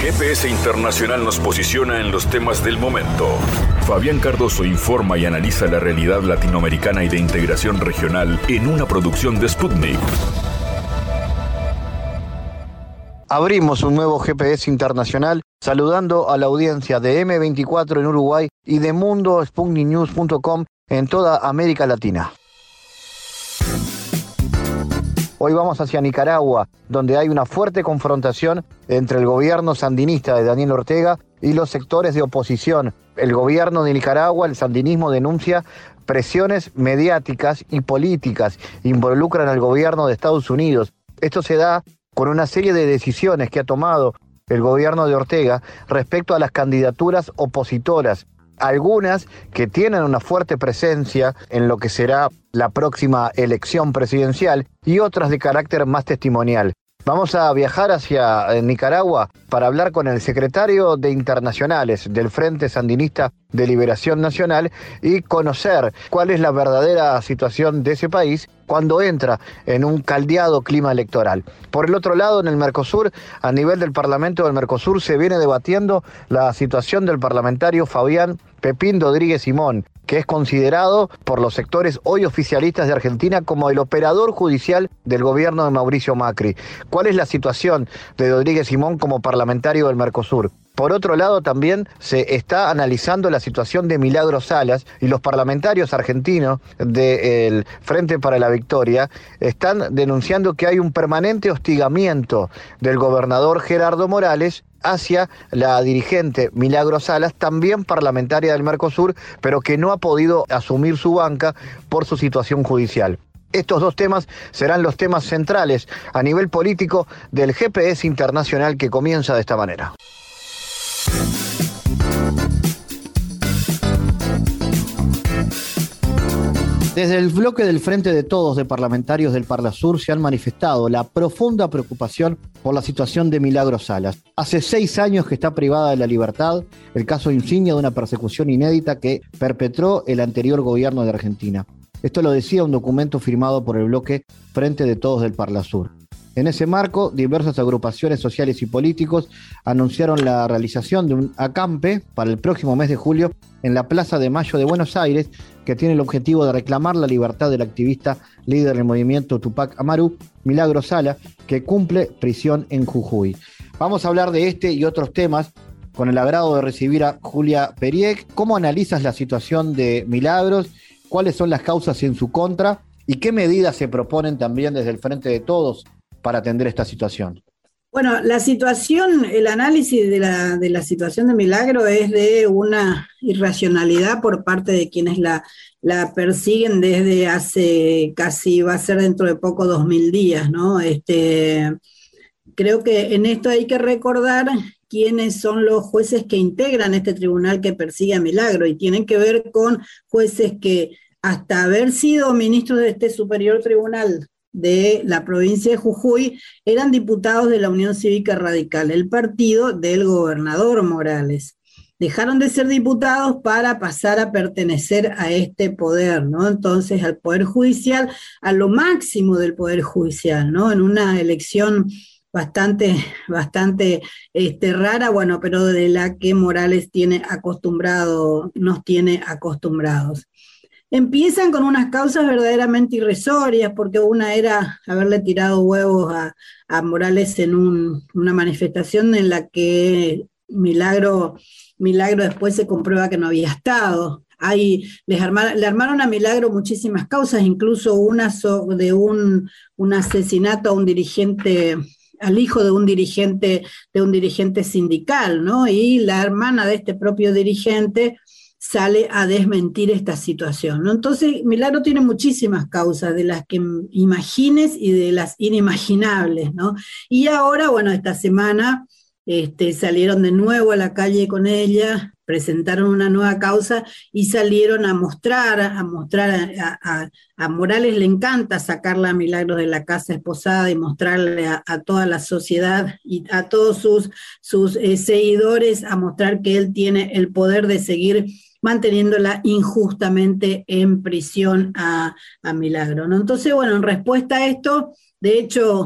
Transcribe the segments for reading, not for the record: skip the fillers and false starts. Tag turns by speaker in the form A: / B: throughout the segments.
A: GPS Internacional nos posiciona en los temas del momento. Fabián Cardoso informa y analiza la realidad latinoamericana y de integración regional en una producción de Sputnik.
B: Abrimos un nuevo GPS Internacional saludando a la audiencia de M24 en Uruguay y de mundosputniknews.com en toda América Latina. Hoy vamos hacia Nicaragua, donde hay una fuerte confrontación entre el gobierno sandinista de Daniel Ortega y los sectores de oposición. El gobierno de Nicaragua, el sandinismo, denuncia presiones mediáticas y políticas, involucran al gobierno de Estados Unidos. Esto se da con una serie de decisiones que ha tomado el gobierno de Ortega respecto a las candidaturas opositoras, algunas que tienen una fuerte presencia en lo que será la próxima elección presidencial y otras de carácter más testimonial. Vamos a viajar hacia Nicaragua para hablar con el secretario de Internacionales del Frente Sandinista de Liberación Nacional y conocer cuál es la verdadera situación de ese país cuando entra en un caldeado clima electoral. Por el otro lado, en el Mercosur, a nivel del Parlamento del Mercosur, se viene debatiendo la situación del parlamentario Fabián Pepín Rodríguez Simón, que es considerado por los sectores hoy oficialistas de Argentina como el operador judicial del gobierno de Mauricio Macri. ¿Cuál es la situación de Rodríguez Simón como parlamentario del Mercosur? Por otro lado, también se está analizando la situación de Milagro Salas y los parlamentarios argentinos del Frente para la Victoria están denunciando que hay un permanente hostigamiento del gobernador Gerardo Morales hacia la dirigente Milagro Salas, también parlamentaria del Mercosur, pero que no ha podido asumir su banca por su situación judicial. Estos dos temas serán los temas centrales a nivel político del GPS Internacional que comienza de esta manera. Desde el bloque del Frente de Todos de parlamentarios del Parlasur se han manifestado la profunda preocupación por la situación de Milagro Salas. Hace 6 años que está privada de la libertad, el caso insignia de una persecución inédita que perpetró el anterior gobierno de Argentina. Esto lo decía un documento firmado por el bloque Frente de Todos del Parlasur. En ese marco, diversas agrupaciones sociales y políticos anunciaron la realización de un acampe para el próximo mes de julio en la Plaza de Mayo de Buenos Aires, que tiene el objetivo de reclamar la libertad del activista líder del movimiento Tupac Amaru, Milagro Sala, que cumple prisión en Jujuy. Vamos a hablar de este y otros temas con el agrado de recibir a Julia Periek. ¿Cómo analizas la situación de Milagros? ¿Cuáles son las causas en su contra? ¿Y qué medidas se proponen también desde el Frente de Todos para atender esta situación?
C: Bueno, la situación, el análisis de la situación de Milagro es de una irracionalidad por parte de quienes la persiguen desde hace casi, va a ser dentro de poco, 2000 días, ¿no? Creo que en esto hay que recordar quiénes son los jueces que integran este tribunal que persigue a Milagro, y tienen que ver con jueces que hasta haber sido ministros de este superior tribunal de la provincia de Jujuy, eran diputados de la Unión Cívica Radical, el partido del gobernador Morales. Dejaron de ser diputados para pasar a pertenecer a este poder, ¿no? Entonces, al Poder Judicial, a lo máximo del Poder Judicial, ¿no? En una elección bastante rara, bueno, pero de la que Morales nos tiene acostumbrados. Empiezan con unas causas verdaderamente irrisorias, porque una era haberle tirado huevos a Morales en una manifestación en la que Milagro después se comprueba que no había estado. Le armaron a Milagro muchísimas causas, incluso una de un asesinato a un dirigente, al hijo de un dirigente sindical, ¿no? Y la hermana de este propio dirigente sale a desmentir esta situación, ¿no? Entonces, Milagro tiene muchísimas causas, de las que imagines y de las inimaginables, ¿no? Y ahora, bueno, esta semana salieron de nuevo a la calle con ella, presentaron una nueva causa y salieron a mostrar a Morales. Le encanta sacarla a Milagros de la casa esposada y mostrarle a toda la sociedad y a todos sus seguidores, a mostrar que él tiene el poder de seguir manteniéndola injustamente en prisión a Milagro, ¿no? Entonces, bueno, en respuesta a esto, de hecho,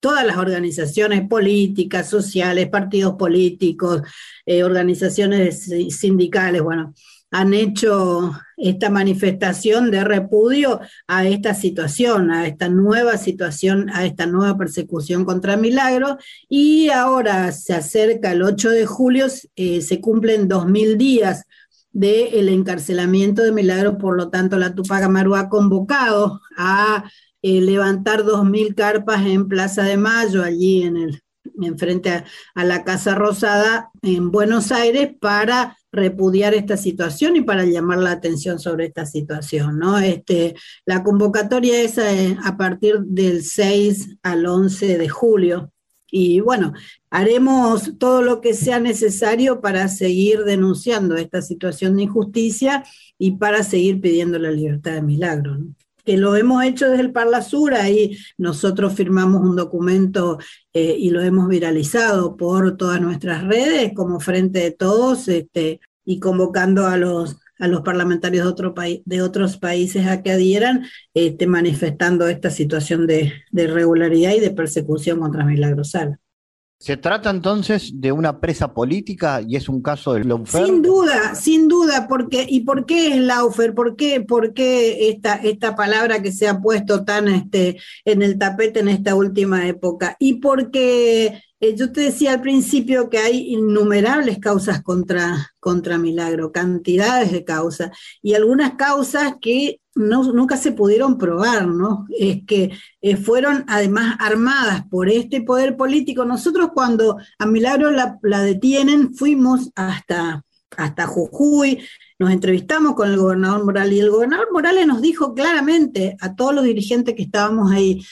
C: todas las organizaciones políticas, sociales, partidos políticos, organizaciones sindicales, bueno, han hecho esta manifestación de repudio a esta situación, a esta nueva situación, a esta nueva persecución contra Milagro, y ahora se acerca el 8 de julio, se cumplen 2000 días del encarcelamiento de Milagro, por lo tanto la Tupac Amaru ha convocado a levantar 2000 carpas en Plaza de Mayo, allí en frente a la Casa Rosada en Buenos Aires, para repudiar esta situación y para llamar la atención sobre esta situación, ¿no? La convocatoria es a partir del 6 al 11 de julio. Y bueno, haremos todo lo que sea necesario para seguir denunciando esta situación de injusticia y para seguir pidiendo la libertad de Milagro, ¿no? Que lo hemos hecho desde el Parla Sur, ahí nosotros firmamos un documento y lo hemos viralizado por todas nuestras redes como Frente de Todos, y convocando a los parlamentarios de otros países a que adhieran, manifestando esta situación de irregularidad y de persecución contra Milagro Sala.
B: ¿Se trata entonces de una presa política y es un caso de lawfare?
C: Sin duda, porque ¿y por qué es lawfare? ¿Por qué esta palabra que se ha puesto tan en el tapete en esta última época? Y porque yo te decía al principio que hay innumerables causas contra Milagro, cantidades de causas, y algunas causas que nunca se pudieron probar, ¿no? Es que fueron además armadas por este poder político. Nosotros cuando a Milagro la detienen, fuimos hasta Jujuy, nos entrevistamos con el gobernador Morales, y el gobernador Morales nos dijo claramente a todos los dirigentes que estábamos ahí,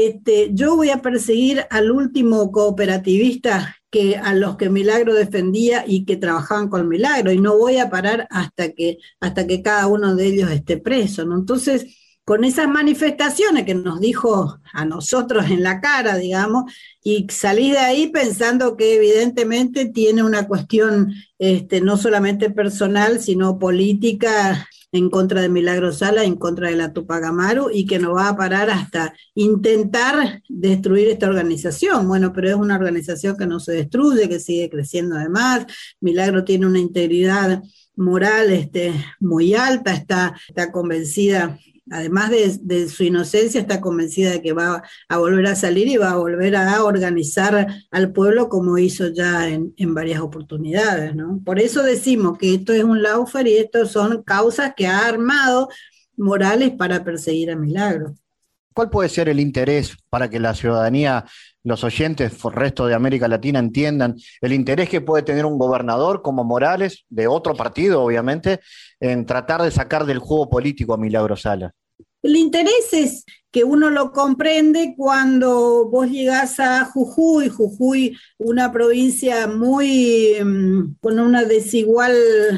C: yo voy a perseguir al último cooperativista a los que Milagro defendía y que trabajaban con Milagro, y no voy a parar hasta que cada uno de ellos esté preso, ¿no? Entonces, con esas manifestaciones que nos dijo a nosotros en la cara, digamos, y salí de ahí pensando que evidentemente tiene una cuestión no solamente personal, sino política, en contra de Milagro Sala, en contra de la Tupac Amaru, y que no va a parar hasta intentar destruir esta organización. Bueno, pero es una organización que no se destruye, que sigue creciendo además. Milagro tiene una integridad moral muy alta, está convencida, además de su inocencia, está convencida de que va a volver a salir y va a volver a organizar al pueblo como hizo ya en varias oportunidades, ¿no? Por eso decimos que esto es un lawfare y esto son causas que ha armado Morales para perseguir a Milagro.
B: ¿Cuál puede ser el interés para que la ciudadanía, los oyentes, el resto de América Latina entiendan el interés que puede tener un gobernador como Morales, de otro partido obviamente, en tratar de sacar del juego político a Milagro Sala?
C: El interés es que uno lo comprende cuando vos llegás a Jujuy, una provincia muy con una desigual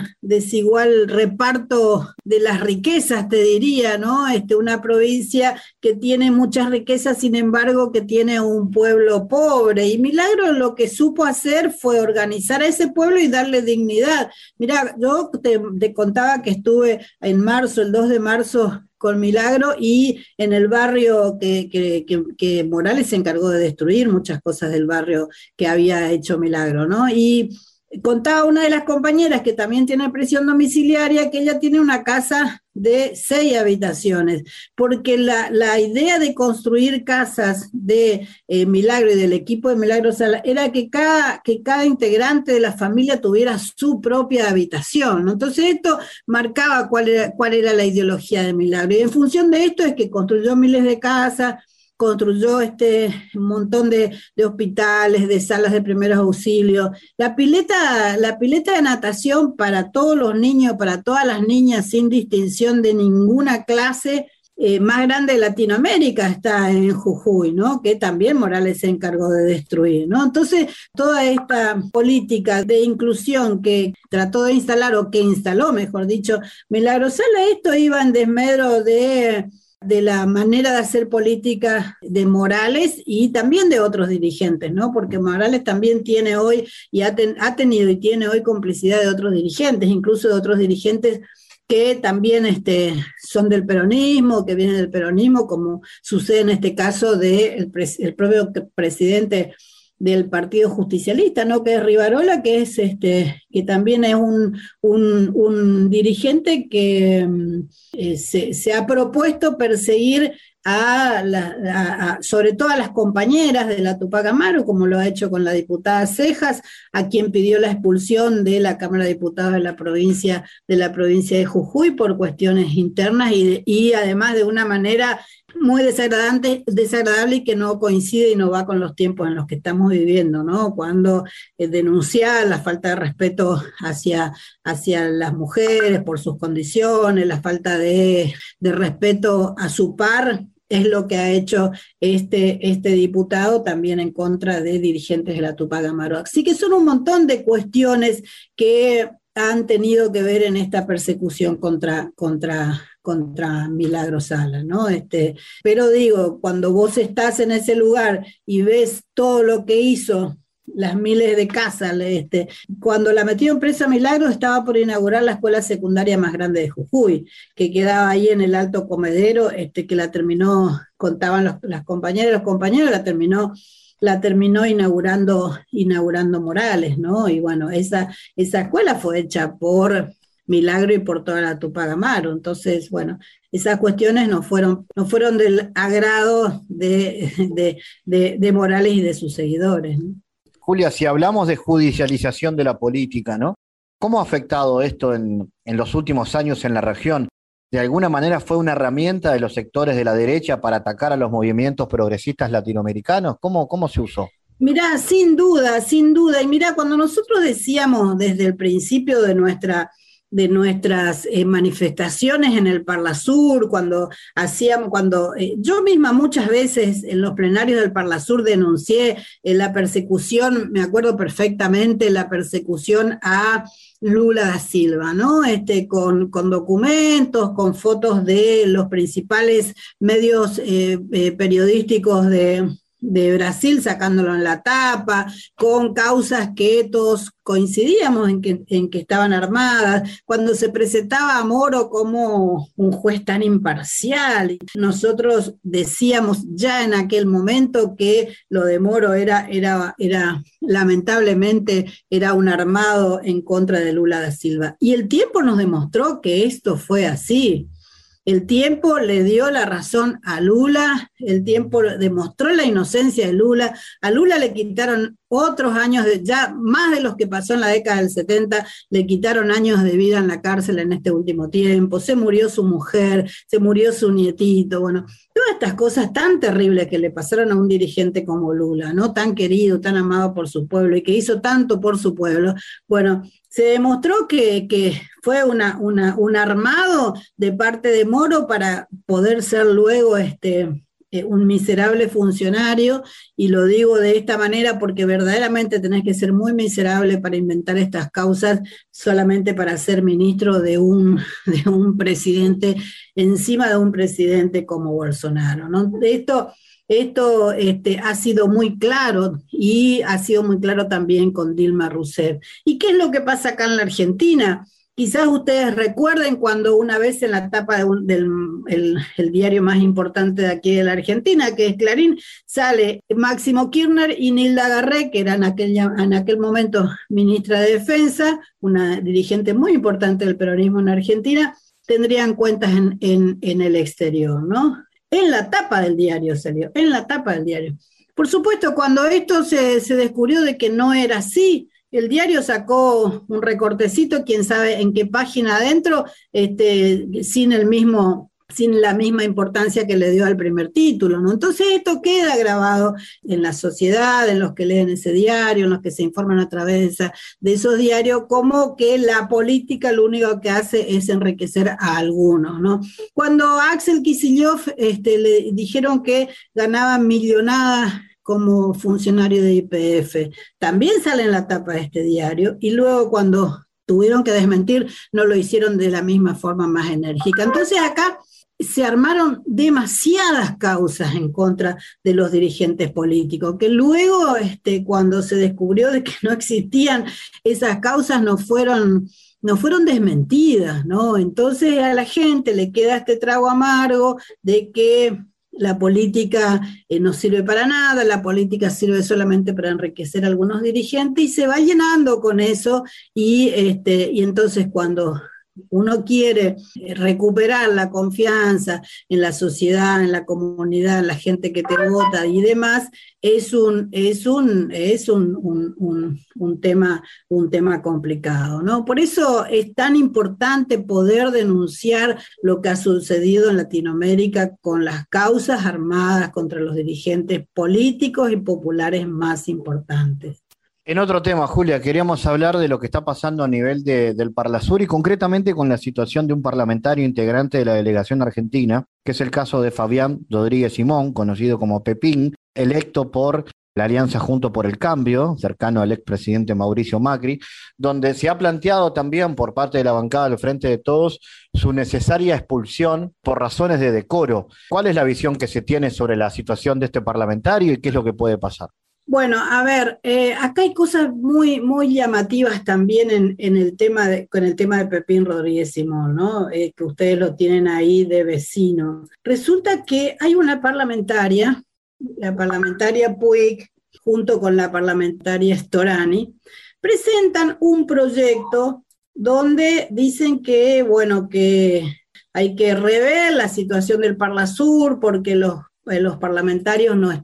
C: reparto de las riquezas, te diría, ¿no? Una provincia que tiene muchas riquezas, sin embargo, que tiene un pueblo pobre. Y Milagro lo que supo hacer fue organizar a ese pueblo y darle dignidad. Mirá, yo te contaba que estuve en marzo, el 2 de marzo, con Milagro, y en el barrio que Morales se encargó de destruir muchas cosas del barrio que había hecho Milagro, ¿no? Y contaba una de las compañeras que también tiene prisión domiciliaria que ella tiene una casa de 6 habitaciones, porque la idea de construir casas de Milagro y del equipo de Milagro Sala era que cada integrante de la familia tuviera su propia habitación, ¿no? Entonces esto marcaba cuál era la ideología de Milagro, y en función de esto es que construyó miles de casas, construyó un montón de hospitales, de salas de primeros auxilios, la pileta de natación para todos los niños, para todas las niñas, sin distinción de ninguna clase, más grande de Latinoamérica está en Jujuy, ¿no? Que también Morales se encargó de destruir, ¿no? Entonces, toda esta política de inclusión que trató de instalar, o que instaló, mejor dicho, Milagro Sala, esto iba en desmedro de la manera de hacer política de Morales y también de otros dirigentes, ¿no? Porque Morales también tiene hoy, y ha tenido y tiene hoy complicidad de otros dirigentes, incluso de otros dirigentes que también son del peronismo, que vienen del peronismo, como sucede en este caso del propio presidente del Partido Justicialista, ¿no? Que es Rivarola, que es que también es un dirigente que se ha propuesto perseguir sobre todo a las compañeras de la Tupac Amaru, como lo ha hecho con la diputada Cejas, a quien pidió la expulsión de la Cámara de Diputados de la provincia de Jujuy por cuestiones internas y además de una manera muy desagradable y que no coincide y no va con los tiempos en los que estamos viviendo, ¿no? Cuando denuncia la falta de respeto hacia las mujeres por sus condiciones, la falta de respeto a su par, es lo que ha hecho este diputado también en contra de dirigentes de la Tupac Amaru. Así que son un montón de cuestiones que han tenido que ver en esta persecución contra Milagro Sala, ¿no? Pero digo, cuando vos estás en ese lugar y ves todo lo que hizo, las miles de casas, cuando la metieron presa Milagro estaba por inaugurar la escuela secundaria más grande de Jujuy, que quedaba ahí en el Alto Comedero, que la terminó, contaban las compañeras y los compañeros, la terminó inaugurando Morales, ¿no? Y bueno, esa escuela fue hecha por Milagro y por toda la Tupac Amaru. Entonces, bueno, esas cuestiones no fueron del agrado de Morales y de sus seguidores, ¿no?
B: Julia, si hablamos de judicialización de la política, ¿no? ¿Cómo ha afectado esto en los últimos años en la región? ¿De alguna manera fue una herramienta de los sectores de la derecha para atacar a los movimientos progresistas latinoamericanos? ¿Cómo se usó?
C: Mirá, sin duda, y mirá, cuando nosotros decíamos desde el principio de nuestras manifestaciones en el Parlasur, cuando yo misma muchas veces en los plenarios del Parlasur denuncié la persecución, me acuerdo perfectamente, la persecución a Lula da Silva, ¿no? Con documentos, con fotos de los principales medios periodísticos de Brasil sacándolo en la tapa, con causas que todos coincidíamos en que estaban armadas, cuando se presentaba a Moro como un juez tan imparcial. Nosotros decíamos ya en aquel momento que lo de Moro era lamentablemente era un armado en contra de Lula da Silva. Y el tiempo nos demostró que esto fue así. El tiempo le dio la razón a Lula, el tiempo demostró la inocencia de Lula, a Lula le quitaron otros años, ya más de los que pasó en la década del 70, le quitaron años de vida en la cárcel en este último tiempo, se murió su mujer, se murió su nietito, bueno, todas estas cosas tan terribles que le pasaron a un dirigente como Lula, ¿no? Tan querido, tan amado por su pueblo y que hizo tanto por su pueblo, bueno, se demostró que fue un armado de parte de Moro para poder ser luego un miserable funcionario, y lo digo de esta manera porque verdaderamente tenés que ser muy miserable para inventar estas causas solamente para ser ministro de un presidente, encima de un presidente como Bolsonaro, ¿no? Esto ha sido muy claro, y ha sido muy claro también con Dilma Rousseff. ¿Y qué es lo que pasa acá en la Argentina? Quizás ustedes recuerden cuando una vez en la tapa del diario más importante de aquí de la Argentina, que es Clarín, sale Máximo Kirchner y Nilda Garré, que era en aquel momento ministra de Defensa, una dirigente muy importante del peronismo en Argentina, tendrían cuentas en el exterior, ¿no? En la tapa del diario salió, en la tapa del diario. Por supuesto, cuando esto se descubrió de que no era así, el diario sacó un recortecito, quién sabe en qué página adentro, sin la misma importancia que le dio al primer título, ¿no? Entonces esto queda grabado en la sociedad, en los que leen ese diario, en los que se informan a través de esos diarios, como que la política lo único que hace es enriquecer a algunos, ¿no? Cuando a Axel Kicillof le dijeron que ganaba millonadas como funcionario de YPF, también sale en la tapa de este diario, y luego cuando tuvieron que desmentir, no lo hicieron de la misma forma más enérgica. Entonces acá se armaron demasiadas causas en contra de los dirigentes políticos, que luego cuando se descubrió de que no existían esas causas no fueron no fueron desmentidas, ¿no? Entonces a la gente le queda este trago amargo de que la política no sirve para nada, la política sirve solamente para enriquecer a algunos dirigentes y se va llenando con eso y entonces cuando uno quiere recuperar la confianza en la sociedad, en la comunidad, en la gente que te vota y demás, es un tema complicado, ¿no? Por eso es tan importante poder denunciar lo que ha sucedido en Latinoamérica con las causas armadas contra los dirigentes políticos y populares más importantes.
B: En otro tema, Julia, queríamos hablar de lo que está pasando a nivel del Parlasur y concretamente con la situación de un parlamentario integrante de la delegación argentina, que es el caso de Fabián Rodríguez Simón, conocido como Pepín, electo por la Alianza Junto por el Cambio, cercano al expresidente Mauricio Macri, donde se ha planteado también por parte de la bancada del Frente de Todos su necesaria expulsión por razones de decoro. ¿Cuál es la visión que se tiene sobre la situación de este parlamentario y qué es lo que puede pasar?
C: Bueno, a ver, acá hay cosas muy, muy llamativas también con el tema de Pepín Rodríguez Simón, ¿no? Que ustedes lo tienen ahí de vecino. Resulta que hay una parlamentaria, la parlamentaria Puig, junto con la parlamentaria Storani, presentan un proyecto donde dicen que, bueno, que hay que rever la situación del Parlasur porque los parlamentarios no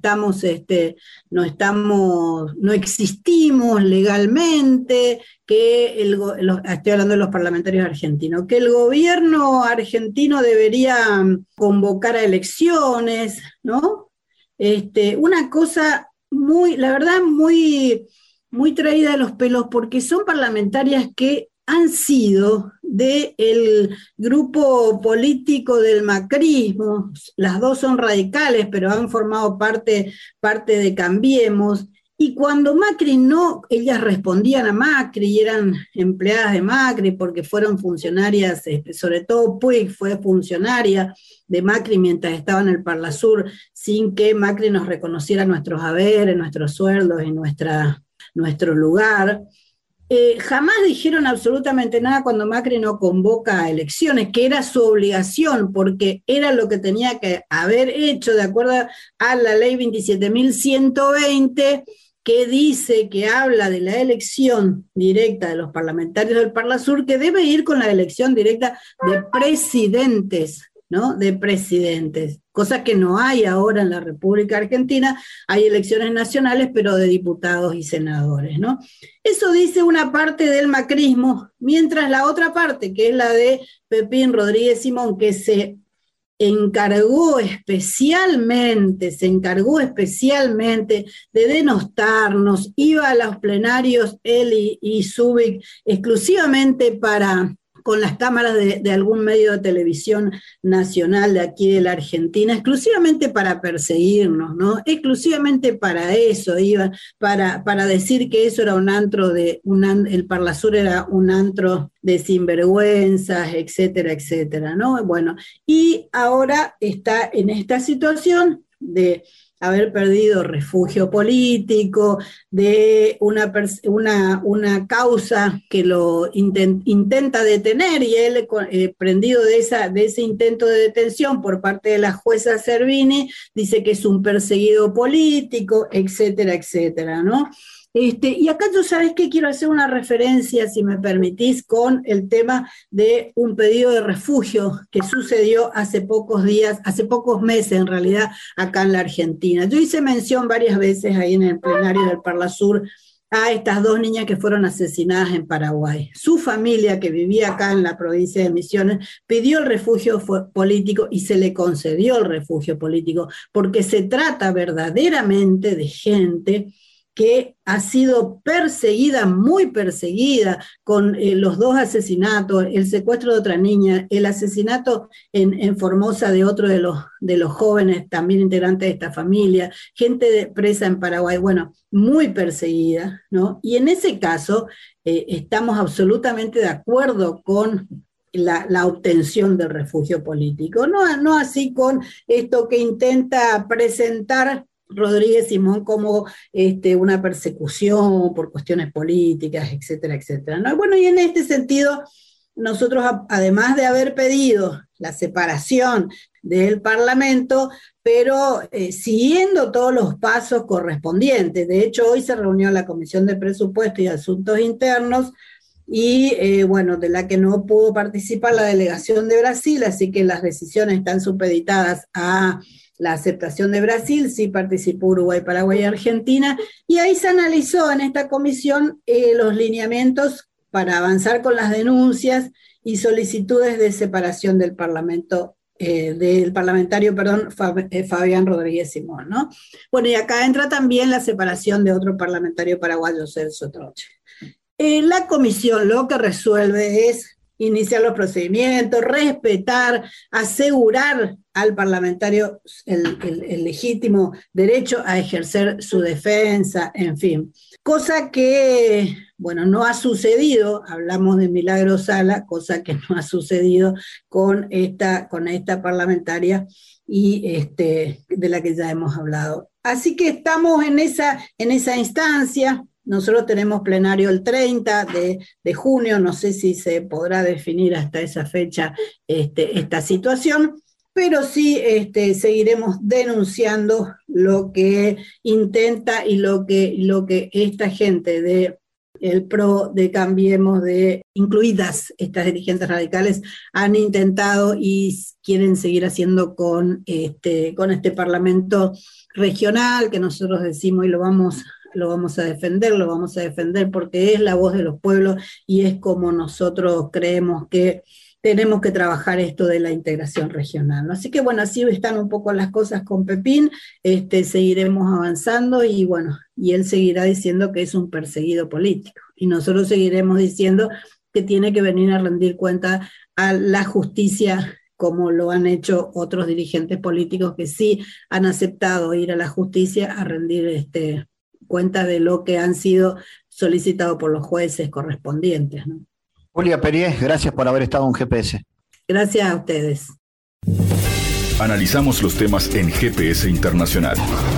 C: existimos legalmente, estoy hablando de los parlamentarios argentinos, que el gobierno argentino debería convocar a elecciones, ¿no? Una cosa la verdad, muy, muy traída de los pelos, porque son parlamentarias que han sido del grupo político del macrismo, las dos son radicales, pero han formado parte de Cambiemos, y cuando Macri no, ellas respondían a Macri y eran empleadas de Macri porque fueron funcionarias, sobre todo Puig fue funcionaria de Macri mientras estaba en el Parlasur, sin que Macri nos reconociera nuestros haberes, nuestros sueldos y nuestro lugar. Jamás dijeron absolutamente nada cuando Macri no convoca a elecciones, que era su obligación, porque era lo que tenía que haber hecho de acuerdo a la ley 27.120, que dice, que habla de la elección directa de los parlamentarios del Parlasur, que debe ir con la elección directa de presidentes, ¿no? De presidentes, cosa que no hay ahora en la República Argentina. Hay elecciones nacionales, pero de diputados y senadores, ¿no? Eso dice una parte del macrismo, mientras la otra parte, que es la de Pepín Rodríguez Simón, que se encargó especialmente de denostarnos, iba a los plenarios él y Zubik exclusivamente con las cámaras de algún medio de televisión nacional de aquí de la Argentina, exclusivamente para perseguirnos, ¿no? Exclusivamente para eso, iba para decir que eso era el Parlasur era un antro de sinvergüenzas, etcétera, etcétera, ¿no? Bueno, y ahora está en esta situación de haber perdido refugio político, de una causa que lo intenta detener, y él, prendido de ese intento de detención por parte de la jueza Servini, dice que es un perseguido político, etcétera, etcétera, ¿no? Y acá yo, ¿sabes qué? Quiero hacer una referencia, si me permitís, con el tema de un pedido de refugio que sucedió hace pocos meses en realidad, acá en la Argentina. Yo hice mención varias veces ahí en el plenario del Parlasur a estas dos niñas que fueron asesinadas en Paraguay. Su familia, que vivía acá en la provincia de Misiones, pidió el refugio político y se le concedió el refugio político, porque se trata verdaderamente de gente que ha sido perseguida, muy perseguida, con los dos asesinatos, el secuestro de otra niña, el asesinato en Formosa de otro de los jóvenes, también integrantes de esta familia, gente presa en Paraguay, bueno, muy perseguida, ¿no? Y en ese caso estamos absolutamente de acuerdo con la obtención del refugio político, no así con esto que intenta presentar Rodríguez Simón como una persecución por cuestiones políticas, etcétera, etcétera, ¿no? Bueno, y en este sentido, nosotros, además de haber pedido la separación del Parlamento, pero siguiendo todos los pasos correspondientes. De hecho, hoy se reunió la Comisión de Presupuesto y Asuntos Internos, y bueno, de la que no pudo participar la delegación de Brasil, así que las decisiones están supeditadas a la aceptación de Brasil. Sí participó Uruguay, Paraguay y Argentina, y ahí se analizó en esta comisión los lineamientos para avanzar con las denuncias y solicitudes de separación del parlamentario, Fabián Rodríguez Simón, ¿no? Bueno, y acá entra también la separación de otro parlamentario paraguayo, Celso Troche. La comisión lo que resuelve es iniciar los procedimientos, respetar, asegurar al parlamentario el legítimo derecho a ejercer su defensa, en fin. Cosa que, bueno, no ha sucedido, hablamos de Milagro Sala, cosa que no ha sucedido con esta parlamentaria y de la que ya hemos hablado. Así que estamos en esa instancia. Nosotros tenemos plenario el 30 de junio, no sé si se podrá definir hasta esa fecha esta situación, pero sí seguiremos denunciando lo que intenta y lo que esta gente del PRO, de Cambiemos, incluidas estas dirigentes radicales, han intentado y quieren seguir haciendo con este Parlamento regional, que nosotros decimos y lo vamos a defender porque es la voz de los pueblos y es como nosotros creemos que tenemos que trabajar esto de la integración regional, ¿no? Así que bueno, así están un poco las cosas con Pepín, seguiremos avanzando y bueno, y él seguirá diciendo que es un perseguido político y nosotros seguiremos diciendo que tiene que venir a rendir cuenta a la justicia, como lo han hecho otros dirigentes políticos que sí han aceptado ir a la justicia a rendir cuenta de lo que han sido solicitados por los jueces correspondientes, ¿no?
B: Julia Perier, gracias por haber estado en GPS.
C: Gracias a ustedes.
A: Analizamos los temas en GPS Internacional.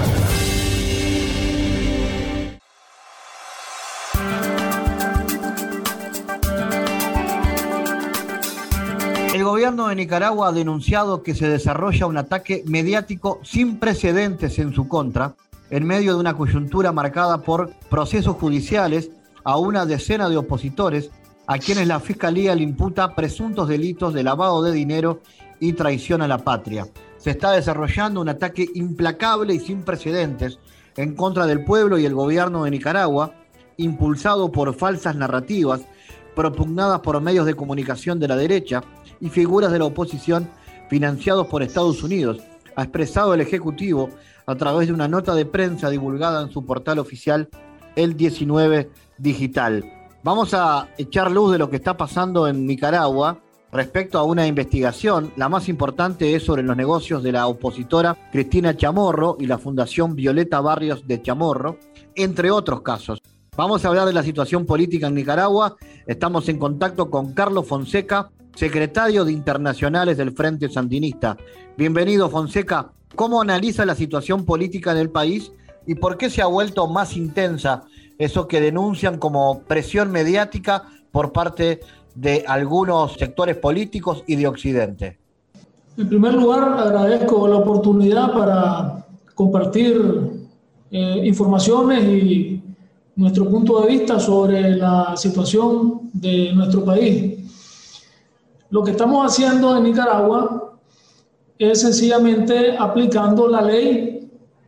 B: El gobierno de Nicaragua ha denunciado que se desarrolla un ataque mediático sin precedentes en su contra, en medio de una coyuntura marcada por procesos judiciales a una decena de opositores a quienes la Fiscalía le imputa presuntos delitos de lavado de dinero y traición a la patria. Se está desarrollando un ataque implacable y sin precedentes en contra del pueblo y el gobierno de Nicaragua, impulsado por falsas narrativas, propugnadas por medios de comunicación de la derecha y figuras de la oposición financiados por Estados Unidos, ha expresado el Ejecutivo a través de una nota de prensa divulgada en su portal oficial El 19 Digital. Vamos a echar luz de lo que está pasando en Nicaragua respecto a una investigación. La más importante es sobre los negocios de la opositora Cristina Chamorro y la Fundación Violeta Barrios de Chamorro, entre otros casos. Vamos a hablar de la situación política en Nicaragua. Estamos en contacto con Carlos Fonseca, secretario de Internacionales del Frente Sandinista. Bienvenido, Fonseca. ¿Cómo analiza la situación política en el país y por qué se ha vuelto más intensa eso que denuncian como presión mediática por parte de algunos sectores políticos y de Occidente?
D: En primer lugar, agradezco la oportunidad para compartir informaciones y nuestro punto de vista sobre la situación de nuestro país. Lo que estamos haciendo en Nicaragua es sencillamente aplicando la ley,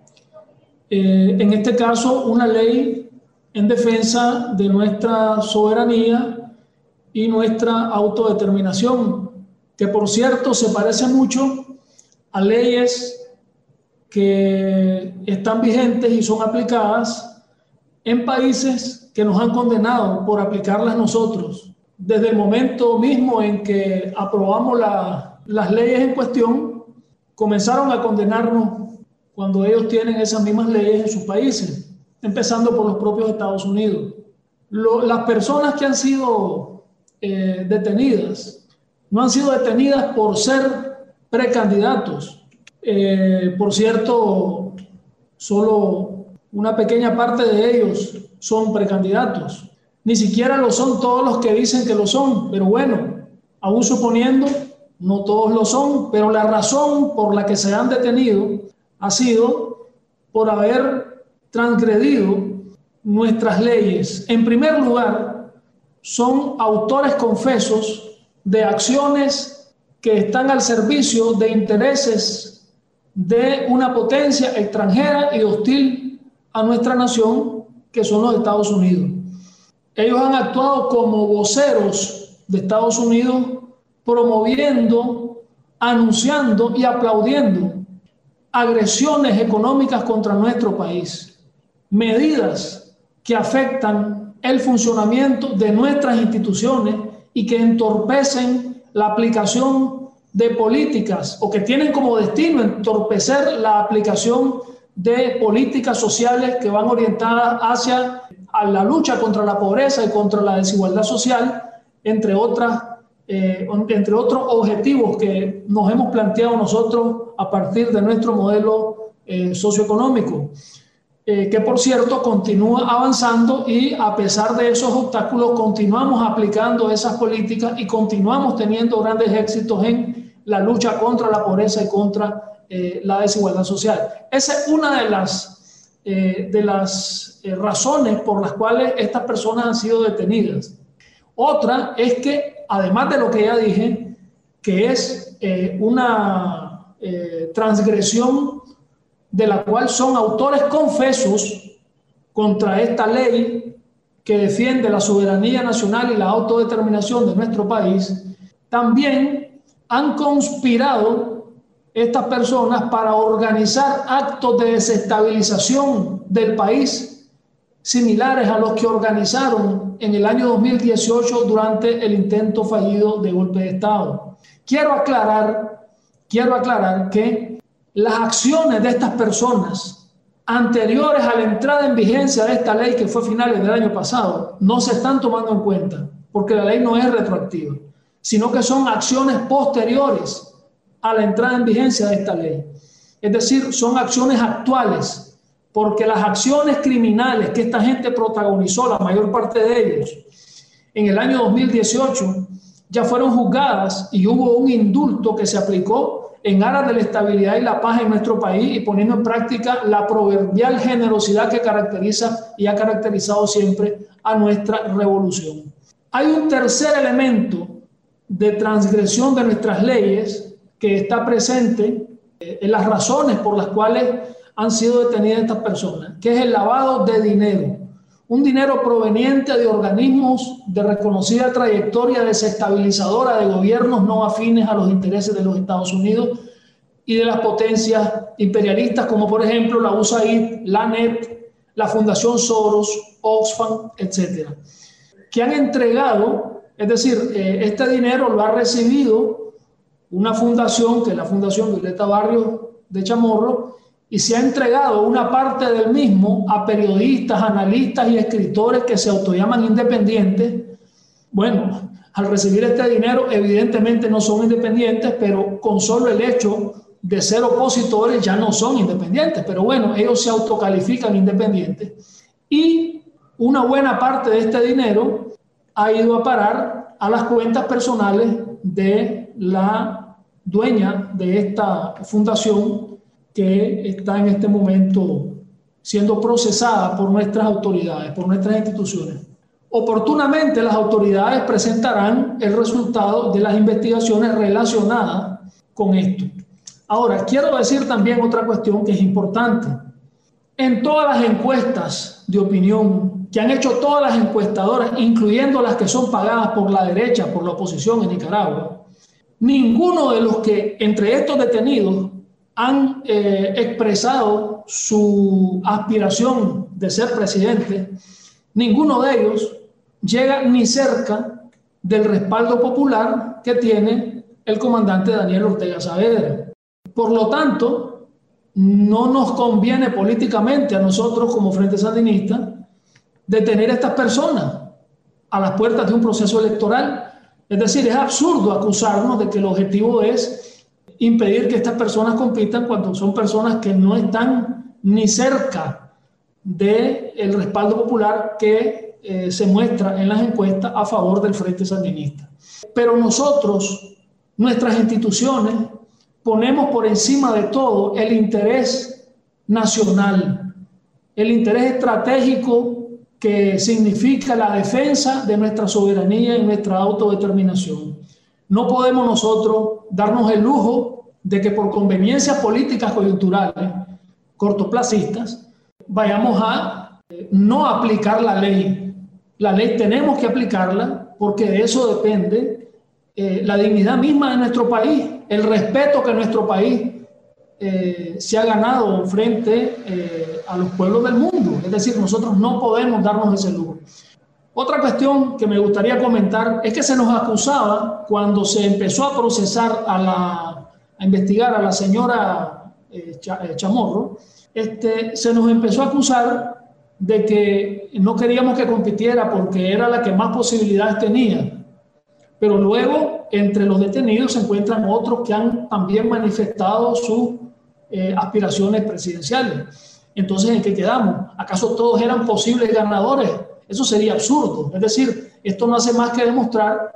D: en este caso una ley en defensa de nuestra soberanía y nuestra autodeterminación, que por cierto se parece mucho a leyes que están vigentes y son aplicadas en países que nos han condenado por aplicarlas nosotros. Desde el momento mismo en que aprobamos las leyes en cuestión, comenzaron a condenarnos cuando ellos tienen esas mismas leyes en sus países, empezando por los propios Estados Unidos. Las personas que han sido detenidas, no han sido detenidas por ser precandidatos. Por cierto, solo una pequeña parte de ellos son precandidatos. Ni siquiera lo son todos los que dicen que lo son, pero bueno, aún suponiendo, no todos lo son, pero la razón por la que se han detenido ha sido por haber transgredido nuestras leyes. En primer lugar, son autores confesos de acciones que están al servicio de intereses de una potencia extranjera y hostil a nuestra nación, que son los Estados Unidos. Ellos han actuado como voceros de Estados Unidos, promoviendo, anunciando y aplaudiendo agresiones económicas contra nuestro país, medidas que afectan el funcionamiento de nuestras instituciones y que entorpecen la aplicación de políticas, o que tienen como destino entorpecer la aplicación de políticas sociales que van orientadas hacia la lucha contra la pobreza y contra la desigualdad social, entre otros objetivos que nos hemos planteado nosotros a partir de nuestro modelo socioeconómico, que por cierto continúa avanzando, y a pesar de esos obstáculos continuamos aplicando esas políticas y continuamos teniendo grandes éxitos en la lucha contra la pobreza y contra la desigualdad social. Esa es una de las razones por las cuales estas personas han sido detenidas. Otra es que, además de lo que ya dije, que es una transgresión de la cual son autores confesos contra esta ley que defiende la soberanía nacional y la autodeterminación de nuestro país, también han conspirado estas personas para organizar actos de desestabilización del país similares a los que organizaron en el año 2018 durante el intento fallido de golpe de Estado. Quiero aclarar que las acciones de estas personas anteriores a la entrada en vigencia de esta ley, que fue a finales del año pasado, no se están tomando en cuenta, porque la ley no es retroactiva, sino que son acciones posteriores a la entrada en vigencia de esta ley. Es decir, son acciones actuales, porque las acciones criminales que esta gente protagonizó, la mayor parte de ellos, en el año 2018, ya fueron juzgadas y hubo un indulto que se aplicó en aras de la estabilidad y la paz en nuestro país, y poniendo en práctica la proverbial generosidad que caracteriza y ha caracterizado siempre a nuestra revolución. Hay un tercer elemento de transgresión de nuestras leyes que está presente en las razones por las cuales han sido detenidas estas personas, que es el lavado de dinero. Un dinero proveniente de organismos de reconocida trayectoria desestabilizadora de gobiernos no afines a los intereses de los Estados Unidos y de las potencias imperialistas, como por ejemplo la USAID, la ANEP, la Fundación Soros, Oxfam, etc. Que han entregado, es decir, este dinero lo ha recibido una fundación, que es la Fundación Violeta Barrios de Chamorro, y se ha entregado una parte del mismo a periodistas, analistas y escritores que se autollaman independientes. Bueno, al recibir este dinero evidentemente no son independientes, pero con solo el hecho de ser opositores ya no son independientes, pero bueno, ellos se autocalifican independientes. Y una buena parte de este dinero ha ido a parar a las cuentas personales de la dueña de esta fundación, que está en este momento siendo procesada por nuestras autoridades, por nuestras instituciones. Oportunamente las autoridades presentarán el resultado de las investigaciones relacionadas con esto. Ahora, quiero decir también otra cuestión que es importante. En todas las encuestas de opinión que han hecho todas las encuestadoras, incluyendo las que son pagadas por la derecha, por la oposición en Nicaragua, ninguno de los que entre estos detenidos han expresado su aspiración de ser presidente, ninguno de ellos llega ni cerca del respaldo popular que tiene el comandante Daniel Ortega Saavedra. Por lo tanto, no nos conviene políticamente a nosotros como Frente Sandinista detener a estas personas a las puertas de un proceso electoral. Es decir, es absurdo acusarnos de que el objetivo es impedir que estas personas compitan cuando son personas que no están ni cerca del respaldo popular que se muestra en las encuestas a favor del Frente Sandinista. Pero nosotros, nuestras instituciones, ponemos por encima de todo el interés nacional, el interés estratégico que significa la defensa de nuestra soberanía y nuestra autodeterminación. No podemos nosotros darnos el lujo de que por conveniencias políticas coyunturales, cortoplacistas, vayamos a no aplicar la ley. La ley tenemos que aplicarla porque de eso depende la dignidad misma de nuestro país, el respeto que nuestro país se ha ganado frente a los pueblos del mundo. Es decir, nosotros no podemos darnos ese lujo. Otra cuestión que me gustaría comentar es que se nos acusaba cuando se empezó a procesar, a investigar a la señora Chamorro, se nos empezó a acusar de que no queríamos que compitiera porque era la que más posibilidades tenía. Pero luego, entre los detenidos se encuentran otros que han también manifestado sus aspiraciones presidenciales. Entonces, ¿en qué quedamos? ¿Acaso todos eran posibles ganadores? Eso sería absurdo. Es decir, esto no hace más que demostrar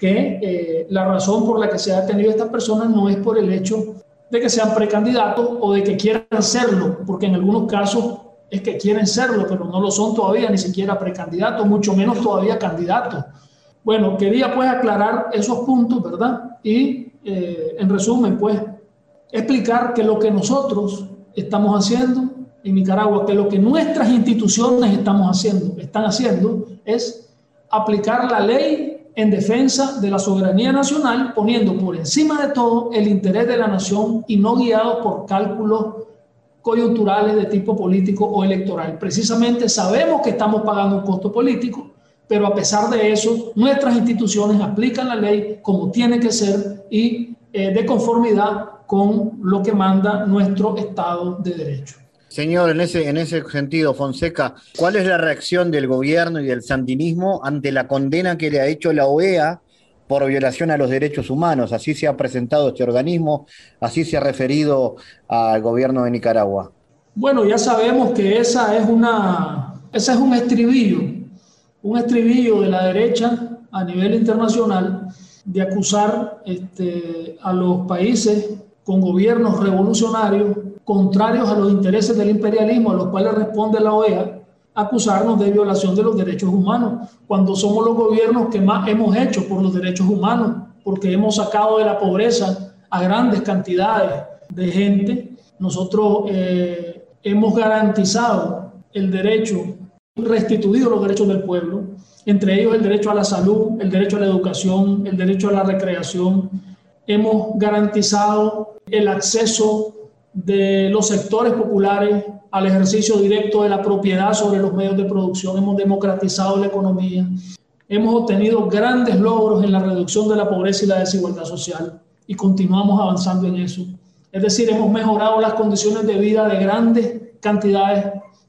D: que la razón por la que se ha detenido a estas personas no es por el hecho de que sean precandidatos o de que quieran serlo, porque en algunos casos es que quieren serlo, pero no lo son todavía, ni siquiera precandidatos, mucho menos todavía candidatos. Bueno, quería pues aclarar esos puntos, ¿verdad? Y en resumen, pues, explicar que lo que nosotros estamos haciendo en Nicaragua, que lo que nuestras instituciones están haciendo es aplicar la ley en defensa de la soberanía nacional, poniendo por encima de todo el interés de la nación y no guiados por cálculos coyunturales de tipo político o electoral. Precisamente sabemos que estamos pagando un costo político, pero a pesar de eso, nuestras instituciones aplican la ley como tiene que ser y de conformidad con lo que manda nuestro Estado de Derecho.
B: Señor, en ese sentido, Fonseca, ¿cuál es la reacción del gobierno y del sandinismo ante la condena que le ha hecho la OEA por violación a los derechos humanos? Así se ha presentado este organismo, así se ha referido al gobierno de Nicaragua.
D: Bueno, ya sabemos que esa es un estribillo de la derecha a nivel internacional de acusar a los países con gobiernos revolucionarios contrarios a los intereses del imperialismo a los cuales responde la OEA, acusarnos de violación de los derechos humanos, cuando somos los gobiernos que más hemos hecho por los derechos humanos, porque hemos sacado de la pobreza a grandes cantidades de gente. Nosotros hemos garantizado el derecho, restituido los derechos del pueblo, entre ellos el derecho a la salud, el derecho a la educación, el derecho a la recreación. Hemos garantizado el acceso de los sectores populares al ejercicio directo de la propiedad sobre los medios de producción. Hemos democratizado la economía. Hemos obtenido grandes logros en la reducción de la pobreza y la desigualdad social y continuamos avanzando en eso. Es decir, hemos mejorado las condiciones de vida de grandes cantidades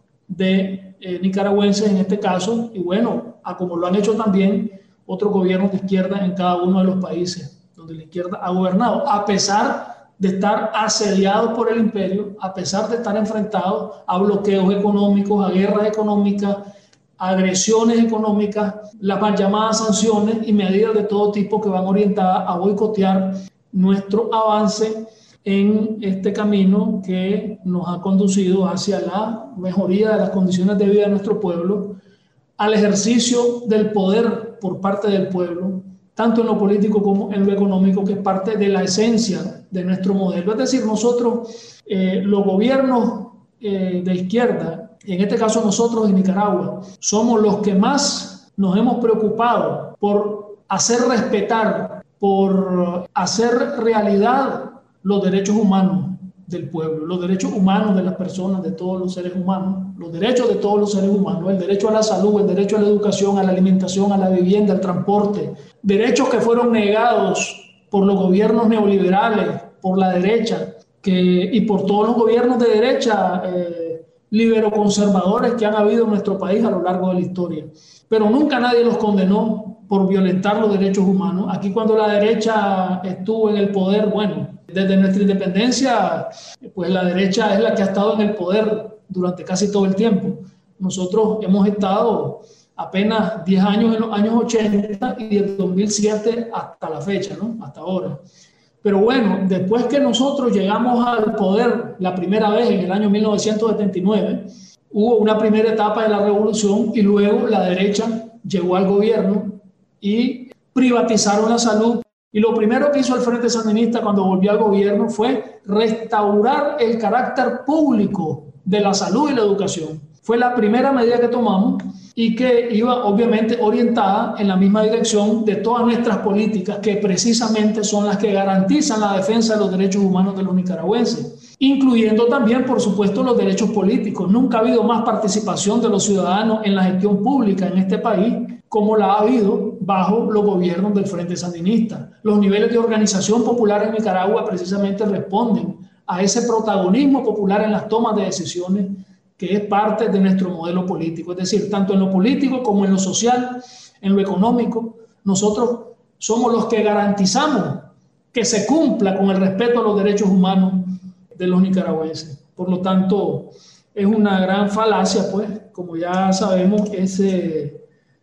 D: de nicaragüenses en este caso y bueno, como lo han hecho también otros gobiernos de izquierda en cada uno de los países donde la izquierda ha gobernado, a pesar de estar asediados por el imperio, a pesar de estar enfrentados a bloqueos económicos, a guerras económicas, a agresiones económicas, las mal llamadas sanciones y medidas de todo tipo que van orientadas a boicotear nuestro avance en este camino que nos ha conducido hacia la mejoría de las condiciones de vida de nuestro pueblo, al ejercicio del poder por parte del pueblo, tanto en lo político como en lo económico, que es parte de la esencia de nuestro modelo. Es decir, nosotros, los gobiernos de izquierda, en este caso nosotros en Nicaragua, somos los que más nos hemos preocupado por hacer respetar, por hacer realidad los derechos humanos del pueblo, los derechos humanos de las personas, de todos los seres humanos, los derechos de todos los seres humanos, el derecho a la salud, el derecho a la educación, a la alimentación, a la vivienda, al transporte, derechos que fueron negados por los gobiernos neoliberales, por la derecha y por todos los gobiernos de derecha liberoconservadores que han habido en nuestro país a lo largo de la historia. Pero nunca nadie los condenó por violentar los derechos humanos. Aquí cuando la derecha estuvo en el poder, bueno, desde nuestra independencia, pues la derecha es la que ha estado en el poder durante casi todo el tiempo. Nosotros hemos estado apenas 10 años en los años 80 y del 2007 hasta la fecha, ¿no? Hasta ahora. Pero bueno, después que nosotros llegamos al poder la primera vez en el año 1979, hubo una primera etapa de la revolución y luego la derecha llegó al gobierno y privatizaron la salud. Y lo primero que hizo el Frente Sandinista cuando volvió al gobierno fue restaurar el carácter público de la salud y la educación. Fue la primera medida que tomamos y que iba obviamente orientada en la misma dirección de todas nuestras políticas, que precisamente son las que garantizan la defensa de los derechos humanos de los nicaragüenses, incluyendo también, por supuesto, los derechos políticos. Nunca ha habido más participación de los ciudadanos en la gestión pública en este país como la ha habido bajo los gobiernos del Frente Sandinista. Los niveles de organización popular en Nicaragua precisamente responden a ese protagonismo popular en las tomas de decisiones que es parte de nuestro modelo político. Es decir, tanto en lo político como en lo social, en lo económico, nosotros somos los que garantizamos que se cumpla con el respeto a los derechos humanos de los nicaragüenses. Por lo tanto, es una gran falacia, pues, como ya sabemos, ese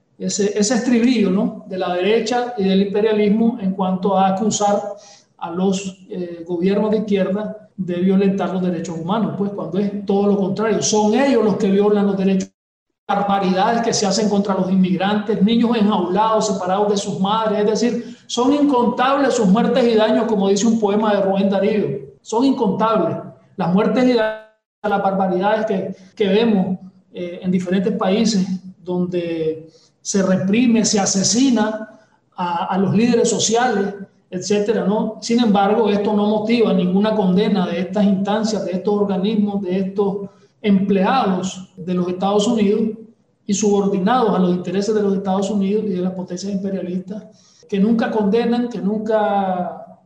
D: estribillo, ¿no?, de la derecha y del imperialismo en cuanto a acusar a los gobiernos de izquierda de violentar los derechos humanos, pues cuando es todo lo contrario. Son ellos los que violan los derechos, barbaridades que se hacen contra los inmigrantes, niños enjaulados, separados de sus madres. Es decir, son incontables sus muertes y daños, como dice un poema de Rubén Darío. Son incontables las muertes y daños, las barbaridades que vemos en diferentes países donde se reprime, se asesina a los líderes sociales, etcétera, ¿no? Sin embargo, esto no motiva ninguna condena de estas instancias, de estos organismos, de estos empleados de los Estados Unidos y subordinados a los intereses de los Estados Unidos y de las potencias imperialistas, que nunca condenan, que nunca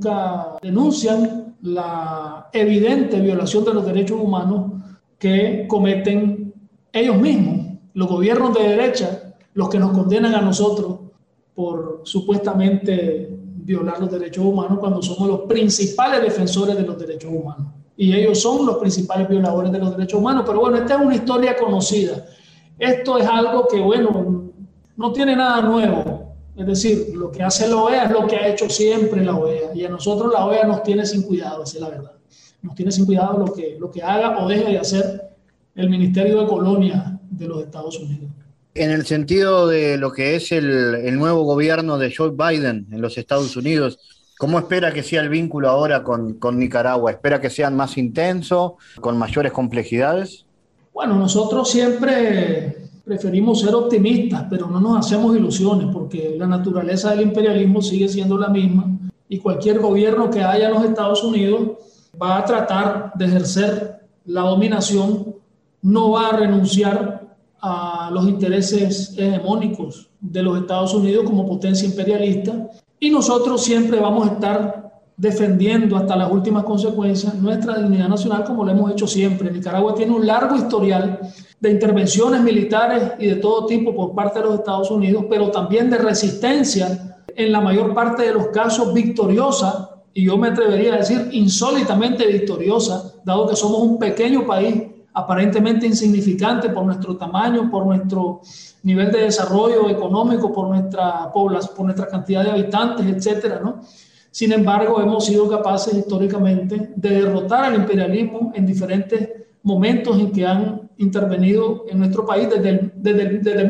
D: denuncian la evidente violación de los derechos humanos que cometen ellos mismos, los gobiernos de derecha, los que nos condenan a nosotros por supuestamente violar los derechos humanos cuando somos los principales defensores de los derechos humanos. Y ellos son los principales violadores de los derechos humanos. Pero bueno, esta es una historia conocida. Esto es algo que, bueno, no tiene nada nuevo. Es decir, lo que hace la OEA es lo que ha hecho siempre la OEA. Y a nosotros la OEA nos tiene sin cuidado, esa es la verdad. Nos tiene sin cuidado lo que haga o deje de hacer el Ministerio de Colonia de los Estados Unidos.
B: En el sentido de lo que es el nuevo gobierno de Joe Biden en los Estados Unidos, ¿cómo espera que sea el vínculo ahora con Nicaragua? ¿Espera que sean más intenso, con mayores complejidades?
D: Bueno, nosotros siempre preferimos ser optimistas, pero no nos hacemos ilusiones porque la naturaleza del imperialismo sigue siendo la misma y cualquier gobierno que haya en los Estados Unidos va a tratar de ejercer la dominación, no va a renunciar a los intereses hegemónicos de los Estados Unidos como potencia imperialista, y nosotros siempre vamos a estar defendiendo hasta las últimas consecuencias nuestra dignidad nacional, como lo hemos hecho siempre. Nicaragua tiene un largo historial de intervenciones militares y de todo tipo por parte de los Estados Unidos, pero también de resistencia, en la mayor parte de los casos victoriosa, y yo me atrevería a decir insólitamente victoriosa, dado que somos un pequeño país aparentemente insignificante por nuestro tamaño, por nuestro nivel de desarrollo económico, por nuestra población, por nuestra cantidad de habitantes, etcétera, ¿no? Sin embargo, hemos sido capaces históricamente de derrotar al imperialismo en diferentes momentos en que han intervenido en nuestro país desde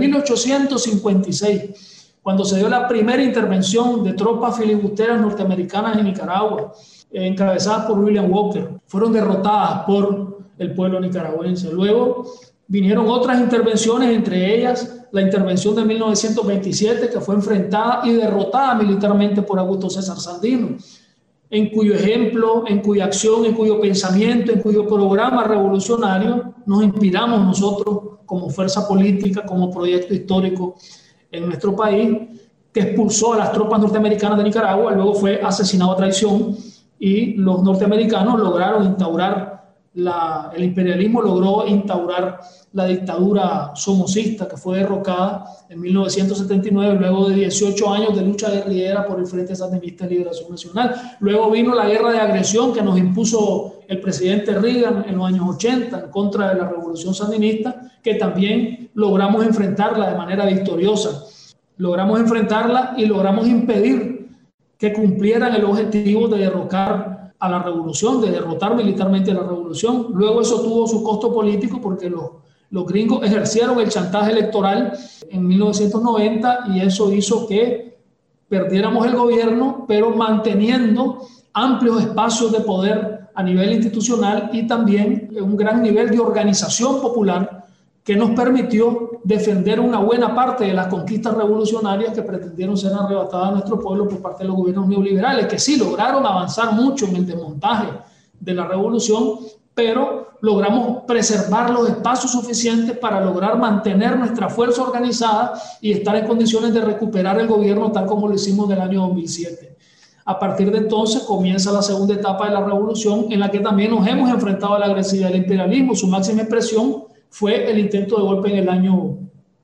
D: 1856, cuando se dio la primera intervención de tropas filibusteras norteamericanas en Nicaragua, encabezadas por William Walker. Fueron derrotadas por el pueblo nicaragüense. Luego vinieron otras intervenciones, entre ellas la intervención de 1927, que fue enfrentada y derrotada militarmente por Augusto César Sandino, en cuyo ejemplo, en cuya acción, en cuyo pensamiento, en cuyo programa revolucionario nos inspiramos nosotros como fuerza política, como proyecto histórico en nuestro país, que expulsó a las tropas norteamericanas de Nicaragua. Luego fue asesinado a traición y los norteamericanos lograron instaurar el imperialismo logró instaurar la dictadura somocista, que fue derrocada en 1979, luego de 18 años de lucha guerrillera por el Frente Sandinista de Liberación Nacional. Luego vino la guerra de agresión que nos impuso el presidente Reagan en los años 80 en contra de la revolución sandinista, que también logramos enfrentarla de manera victoriosa. Logramos enfrentarla y logramos impedir que cumplieran el objetivo de derrocar a la revolución, de derrotar militarmente a la revolución. Luego eso tuvo su costo político porque los gringos ejercieron el chantaje electoral en 1990 y eso hizo que perdiéramos el gobierno, pero manteniendo amplios espacios de poder a nivel institucional y también un gran nivel de organización popular que nos permitió defender una buena parte de las conquistas revolucionarias que pretendieron ser arrebatadas a nuestro pueblo por parte de los gobiernos neoliberales, que sí lograron avanzar mucho en el desmontaje de la revolución, pero logramos preservar los espacios suficientes para lograr mantener nuestra fuerza organizada y estar en condiciones de recuperar el gobierno tal como lo hicimos del año 2007. A partir de entonces comienza la segunda etapa de la revolución, en la que también nos hemos enfrentado a la agresividad del imperialismo. Su máxima expresión fue el intento de golpe en el año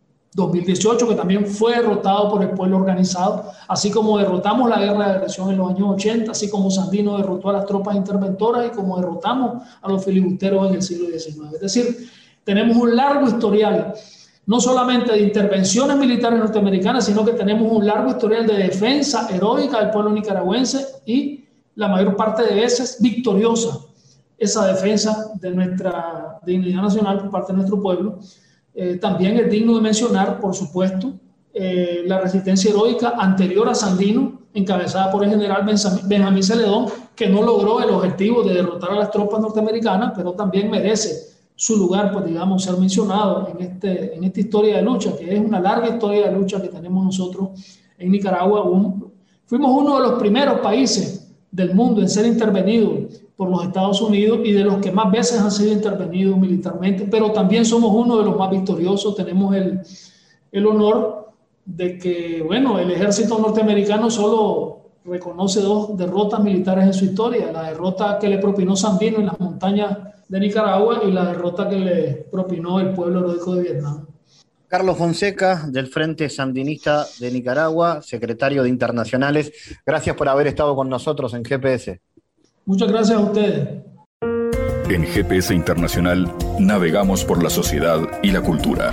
D: 2018, que también fue derrotado por el pueblo organizado, así como derrotamos la guerra de agresión en los años 80, así como Sandino derrotó a las tropas interventoras y como derrotamos a los filibusteros en el siglo XIX. Es decir, tenemos un largo historial, no solamente de intervenciones militares norteamericanas, sino que tenemos un largo historial de defensa heroica del pueblo nicaragüense y la mayor parte de veces victoriosa, esa defensa de nuestra dignidad nacional por parte de nuestro pueblo. También es digno de mencionar, por supuesto, la resistencia heroica anterior a Sandino, encabezada por el general Benjamín Celedón, que no logró el objetivo de derrotar a las tropas norteamericanas, pero también merece su lugar, pues digamos, ser mencionado en esta historia de lucha, que es una larga historia de lucha que tenemos nosotros en Nicaragua. Fuimos uno de los primeros países del mundo en ser intervenido por los Estados Unidos y de los que más veces han sido intervenidos militarmente, pero también somos uno de los más victoriosos. Tenemos el honor de que, bueno, el ejército norteamericano solo reconoce 2 derrotas militares en su historia: la derrota que le propinó Sandino en las montañas de Nicaragua y la derrota que le propinó el pueblo heroico de Vietnam.
B: Carlos Fonseca, del Frente Sandinista de Nicaragua, secretario de Internacionales, gracias por haber estado con nosotros en GPS.
D: Muchas gracias a ustedes.
A: En GPS Internacional navegamos por la sociedad y la cultura.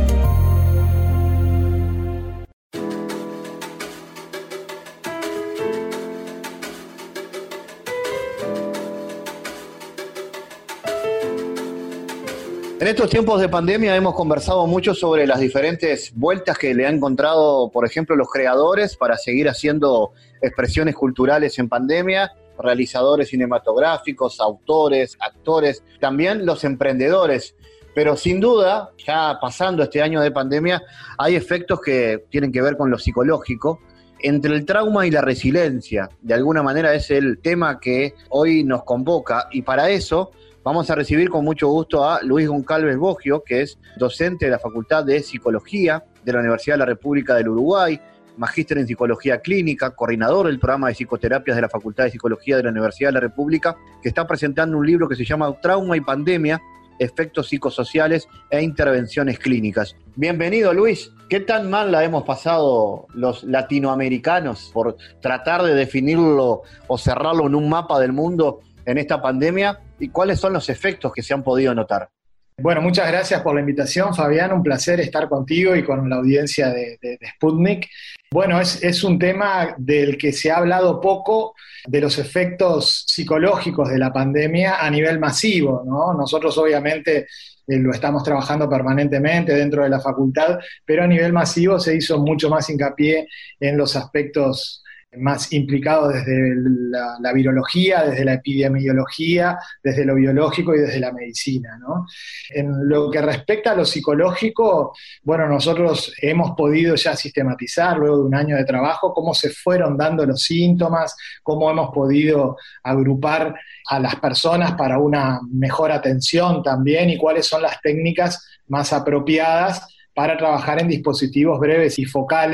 B: En estos tiempos de pandemia hemos conversado mucho sobre las diferentes vueltas que le han encontrado, por ejemplo, los creadores para seguir haciendo expresiones culturales en pandemia, realizadores cinematográficos, autores, actores, también los emprendedores. Pero sin duda, ya pasando este año de pandemia, hay efectos que tienen que ver con lo psicológico. Entre el trauma y la resiliencia, de alguna manera es el tema que hoy nos convoca, y para eso vamos a recibir con mucho gusto a Luis Goncalves Boggio, que es docente de la Facultad de Psicología de la Universidad de la República del Uruguay, magíster en Psicología Clínica, coordinador del programa de psicoterapias de la Facultad de Psicología de la Universidad de la República, que está presentando un libro que se llama Trauma y Pandemia, efectos psicosociales e intervenciones clínicas. Bienvenido, Luis. ¿Qué tan mal la hemos pasado los latinoamericanos por tratar de definirlo o cerrarlo en un mapa del mundo en esta pandemia? ¿Y cuáles son los efectos que se han podido notar?
E: Bueno, muchas gracias por la invitación, Fabián. Un placer estar contigo y con la audiencia de Sputnik. Bueno, es un tema del que se ha hablado poco, de los efectos psicológicos de la pandemia a nivel masivo, ¿no? Nosotros obviamente lo estamos trabajando permanentemente dentro de la facultad, pero a nivel masivo se hizo mucho más hincapié en los aspectos más implicados desde la virología, desde la epidemiología, desde lo biológico y desde la medicina, ¿no? En lo que respecta a lo psicológico, bueno, nosotros hemos podido ya sistematizar, luego de un año de trabajo, cómo se fueron dando los síntomas, cómo hemos podido agrupar a las personas para una mejor atención también, y cuáles son las técnicas más apropiadas para trabajar en dispositivos breves y focales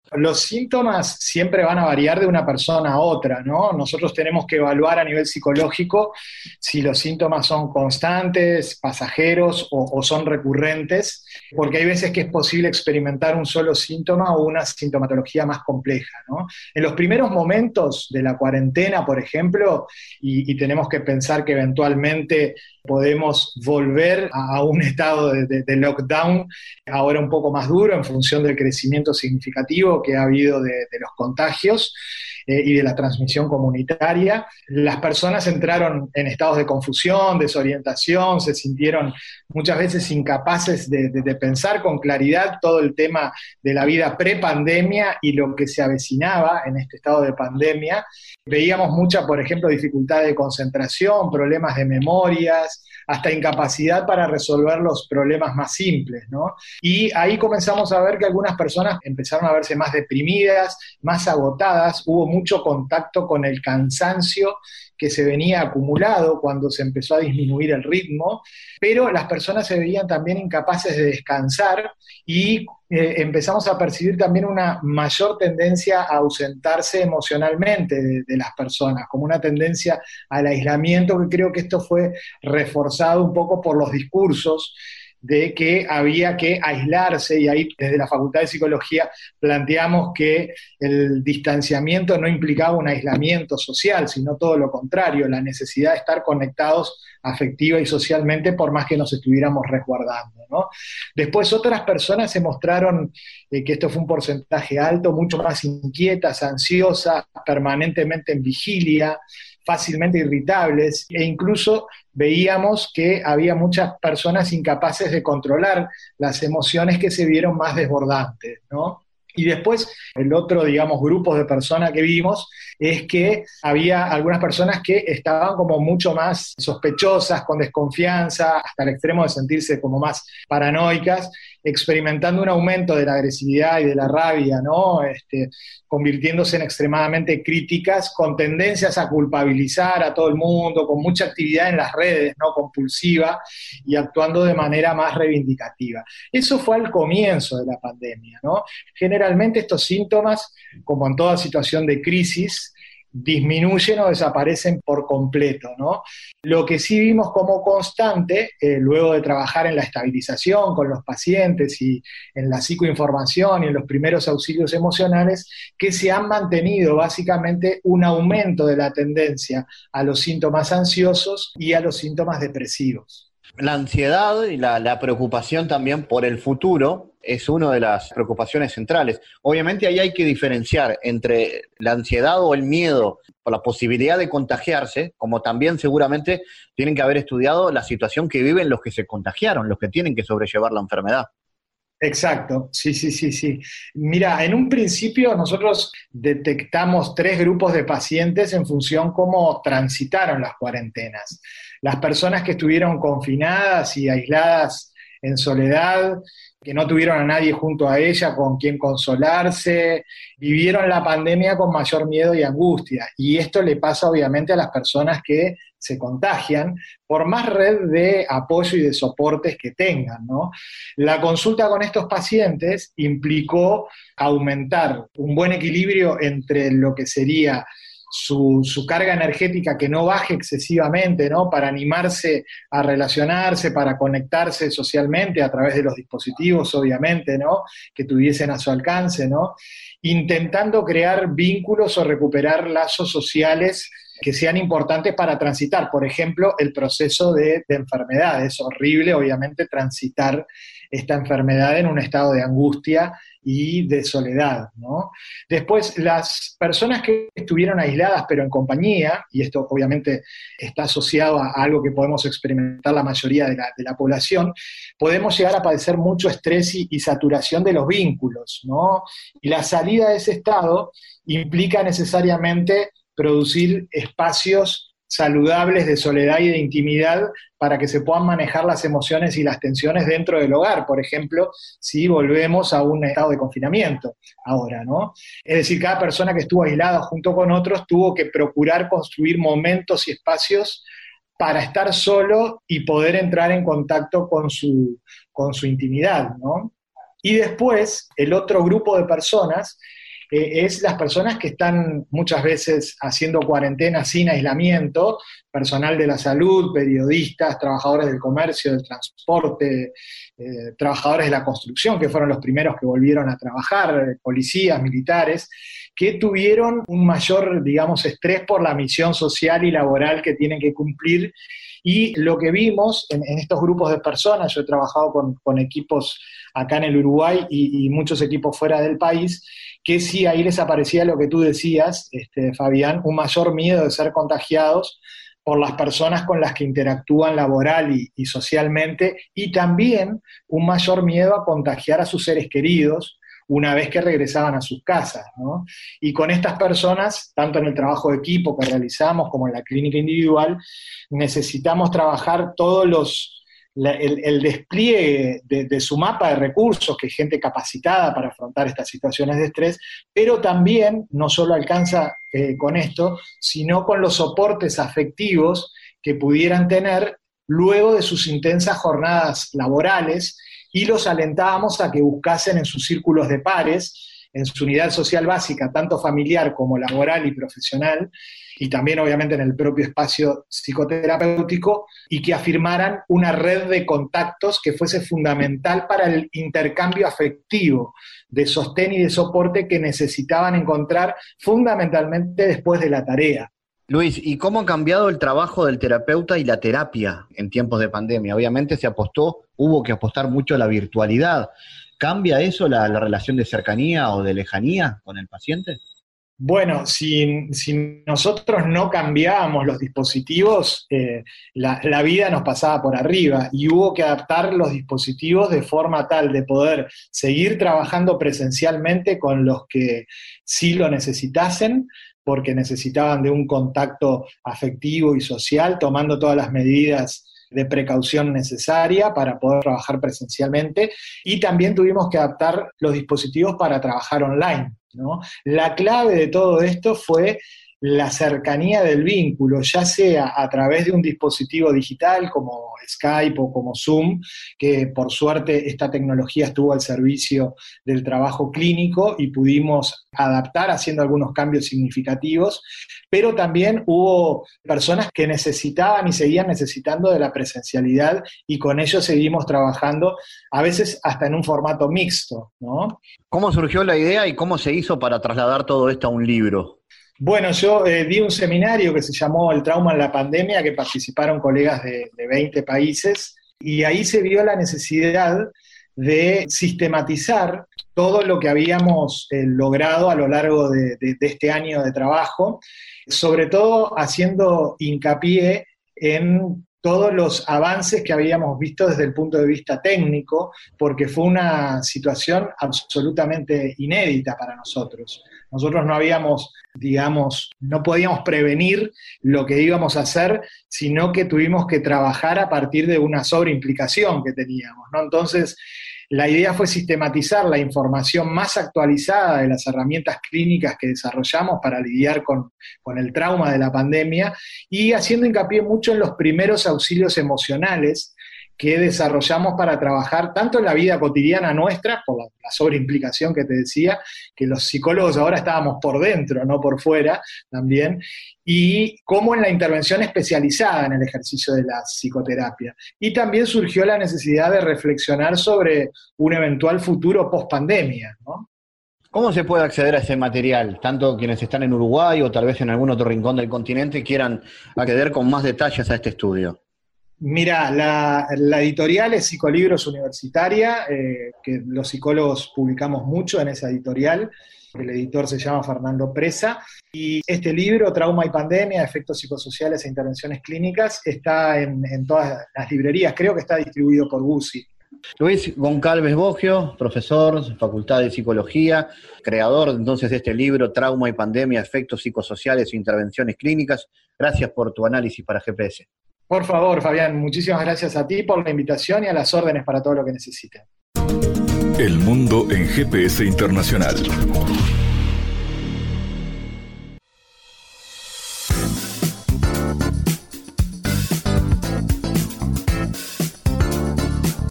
E: Los síntomas siempre van a variar de una persona a otra, ¿no? Nosotros tenemos que evaluar a nivel psicológico si los síntomas son constantes, pasajeros o son recurrentes, porque hay veces que es posible experimentar un solo síntoma o una sintomatología más compleja, ¿no? En los primeros momentos de la cuarentena, por ejemplo, y tenemos que pensar que eventualmente podemos volver a un estado de lockdown, ahora un poco más duro en función del crecimiento significativo que ha habido de los contagios y de la transmisión comunitaria. Las personas entraron en estados de confusión, desorientación, se sintieron muchas veces incapaces de pensar con claridad todo el tema de la vida pre-pandemia y lo que se avecinaba en este estado de pandemia. Veíamos mucha, por ejemplo, dificultad de concentración, problemas de memorias, hasta incapacidad para resolver los problemas más simples, ¿no? Y ahí comenzamos a ver que algunas personas empezaron a verse más deprimidas, más agotadas, hubo mucho contacto con el cansancio que se venía acumulado cuando se empezó a disminuir el ritmo, pero las personas se veían también incapaces de descansar y empezamos a percibir también una mayor tendencia a ausentarse emocionalmente de las personas, como una tendencia al aislamiento, que creo que esto fue reforzado un poco por los discursos de que había que aislarse, y ahí desde la Facultad de Psicología planteamos que el distanciamiento no implicaba un aislamiento social, sino todo lo contrario, la necesidad de estar conectados afectiva y socialmente por más que nos estuviéramos resguardando, ¿no? Después otras personas se mostraron, que esto fue un porcentaje alto, mucho más inquietas, ansiosas, permanentemente en vigilia, fácilmente irritables, e incluso veíamos que había muchas personas incapaces de controlar las emociones que se vieron más desbordantes, ¿no? Y después, el otro, digamos, grupo de personas que vimos es que había algunas personas que estaban como mucho más sospechosas, con desconfianza, hasta el extremo de sentirse como más paranoicas, experimentando un aumento de la agresividad y de la rabia, ¿no? Convirtiéndose en extremadamente críticas, con tendencias a culpabilizar a todo el mundo, con mucha actividad en las redes, ¿no? Compulsiva, y actuando de manera más reivindicativa. Eso fue al comienzo de la pandemia, ¿no? Generalmente estos síntomas, como en toda situación de crisis, disminuyen o desaparecen por completo, ¿no? Lo que sí vimos como constante, luego de trabajar en la estabilización con los pacientes y en la psicoinformación y en los primeros auxilios emocionales, que se han mantenido básicamente un aumento de la tendencia a los síntomas ansiosos y a los síntomas depresivos.
B: La ansiedad y la preocupación también por el futuro es una de las preocupaciones centrales. Obviamente ahí hay que diferenciar entre la ansiedad o el miedo por la posibilidad de contagiarse, como también seguramente tienen que haber estudiado la situación que viven los que se contagiaron, los que tienen que sobrellevar la enfermedad.
E: Exacto, sí. Mira, en un principio nosotros detectamos 3 grupos de pacientes en función cómo transitaron las cuarentenas. Las personas que estuvieron confinadas y aisladas en soledad, que no tuvieron a nadie junto a ella con quien consolarse, vivieron la pandemia con mayor miedo y angustia. Y esto le pasa obviamente a las personas que se contagian, por más red de apoyo y de soportes que tengan, ¿no? La consulta con estos pacientes implicó aumentar un buen equilibrio entre lo que sería su carga energética, que no baje excesivamente, ¿no? Para animarse a relacionarse, para conectarse socialmente a través de los dispositivos, obviamente, ¿no? Que tuviesen a su alcance, ¿no? Intentando crear vínculos o recuperar lazos sociales que sean importantes para transitar, por ejemplo, el proceso de enfermedad. Es horrible, obviamente, transitar esta enfermedad en un estado de angustia y de soledad, ¿no? Después, las personas que estuvieron aisladas pero en compañía, y esto obviamente está asociado a algo que podemos experimentar la mayoría de la población, podemos llegar a padecer mucho estrés y saturación de los vínculos, ¿no? Y la salida de ese estado implica necesariamente producir espacios saludables de soledad y de intimidad para que se puedan manejar las emociones y las tensiones dentro del hogar, por ejemplo, si volvemos a un estado de confinamiento ahora, ¿no? Es decir, cada persona que estuvo aislada junto con otros tuvo que procurar construir momentos y espacios para estar solo y poder entrar en contacto con su intimidad, ¿no? Y después, el otro grupo de personas es las personas que están muchas veces haciendo cuarentena sin aislamiento, personal de la salud, periodistas, trabajadores del comercio, del transporte, trabajadores de la construcción, que fueron los primeros que volvieron a trabajar, policías, militares, que tuvieron un mayor, digamos, estrés por la misión social y laboral que tienen que cumplir. Y lo que vimos en estos grupos de personas, yo he trabajado con equipos acá en el Uruguay y muchos equipos fuera del país, que sí, ahí les aparecía lo que tú decías, Fabián, un mayor miedo de ser contagiados por las personas con las que interactúan laboral y socialmente, y también un mayor miedo a contagiar a sus seres queridos una vez que regresaban a sus casas, ¿no? Y con estas personas, tanto en el trabajo de equipo que realizamos como en la clínica individual, necesitamos trabajar el despliegue de su mapa de recursos, que es gente capacitada para afrontar estas situaciones de estrés, pero también no solo alcanza con esto, sino con los soportes afectivos que pudieran tener luego de sus intensas jornadas laborales, y los alentábamos a que buscasen en sus círculos de pares, en su unidad social básica, tanto familiar como laboral y profesional, y también obviamente en el propio espacio psicoterapéutico, y que afirmaran una red de contactos que fuese fundamental para el intercambio afectivo, de sostén y de soporte que necesitaban encontrar fundamentalmente después de la tarea.
B: Luis, ¿y cómo ha cambiado el trabajo del terapeuta y la terapia en tiempos de pandemia? Obviamente hubo que apostar mucho a la virtualidad. ¿Cambia eso la relación de cercanía o de lejanía con el paciente?
E: Bueno, si nosotros no cambiábamos los dispositivos, la vida nos pasaba por arriba, y hubo que adaptar los dispositivos de forma tal de poder seguir trabajando presencialmente con los que sí lo necesitasen, porque necesitaban de un contacto afectivo y social, tomando todas las medidas de precaución necesaria para poder trabajar presencialmente, y también tuvimos que adaptar los dispositivos para trabajar online, ¿no? La clave de todo esto fue la cercanía del vínculo, ya sea a través de un dispositivo digital como Skype o como Zoom, que por suerte esta tecnología estuvo al servicio del trabajo clínico y pudimos adaptar haciendo algunos cambios significativos, pero también hubo personas que necesitaban y seguían necesitando de la presencialidad, y con ello seguimos trabajando, a veces hasta en un formato mixto, ¿no?
B: ¿Cómo surgió la idea y cómo se hizo para trasladar todo esto a un libro?
E: Bueno, yo di un seminario que se llamó El trauma en la pandemia, que participaron colegas de 20 países, y ahí se vio la necesidad de sistematizar todo lo que habíamos logrado a lo largo de este año de trabajo, sobre todo haciendo hincapié en todos los avances que habíamos visto desde el punto de vista técnico, porque fue una situación absolutamente inédita para nosotros. Nosotros no habíamos, no podíamos prevenir lo que íbamos a hacer, sino que tuvimos que trabajar a partir de una sobreimplicación que teníamos, ¿no? Entonces, la idea fue sistematizar la información más actualizada de las herramientas clínicas que desarrollamos para lidiar con el trauma de la pandemia, y haciendo hincapié mucho en los primeros auxilios emocionales que desarrollamos para trabajar tanto en la vida cotidiana nuestra, por la sobreimplicación que te decía, que los psicólogos ahora estábamos por dentro, no por fuera también, y como en la intervención especializada en el ejercicio de la psicoterapia. Y también surgió la necesidad de reflexionar sobre un eventual futuro post-pandemia, ¿no?
B: ¿Cómo se puede acceder a ese material? Tanto quienes están en Uruguay o tal vez en algún otro rincón del continente quieran acceder con más detalles a este estudio.
E: Mira, la editorial es Psicolibros Universitaria, que los psicólogos publicamos mucho en esa editorial. El editor se llama Fernando Presa, y este libro, Trauma y Pandemia, Efectos Psicosociales e Intervenciones Clínicas, está en todas las librerías, creo que está distribuido por Guzzi.
B: Luis Goncalves Boggio, profesor, Facultad de Psicología, creador entonces de este libro, Trauma y Pandemia, Efectos Psicosociales e Intervenciones Clínicas. Gracias por tu análisis para GPS.
E: Por favor, Fabián, muchísimas gracias a ti por la invitación y a las órdenes para todo lo que necesiten.
A: El mundo en GPS Internacional.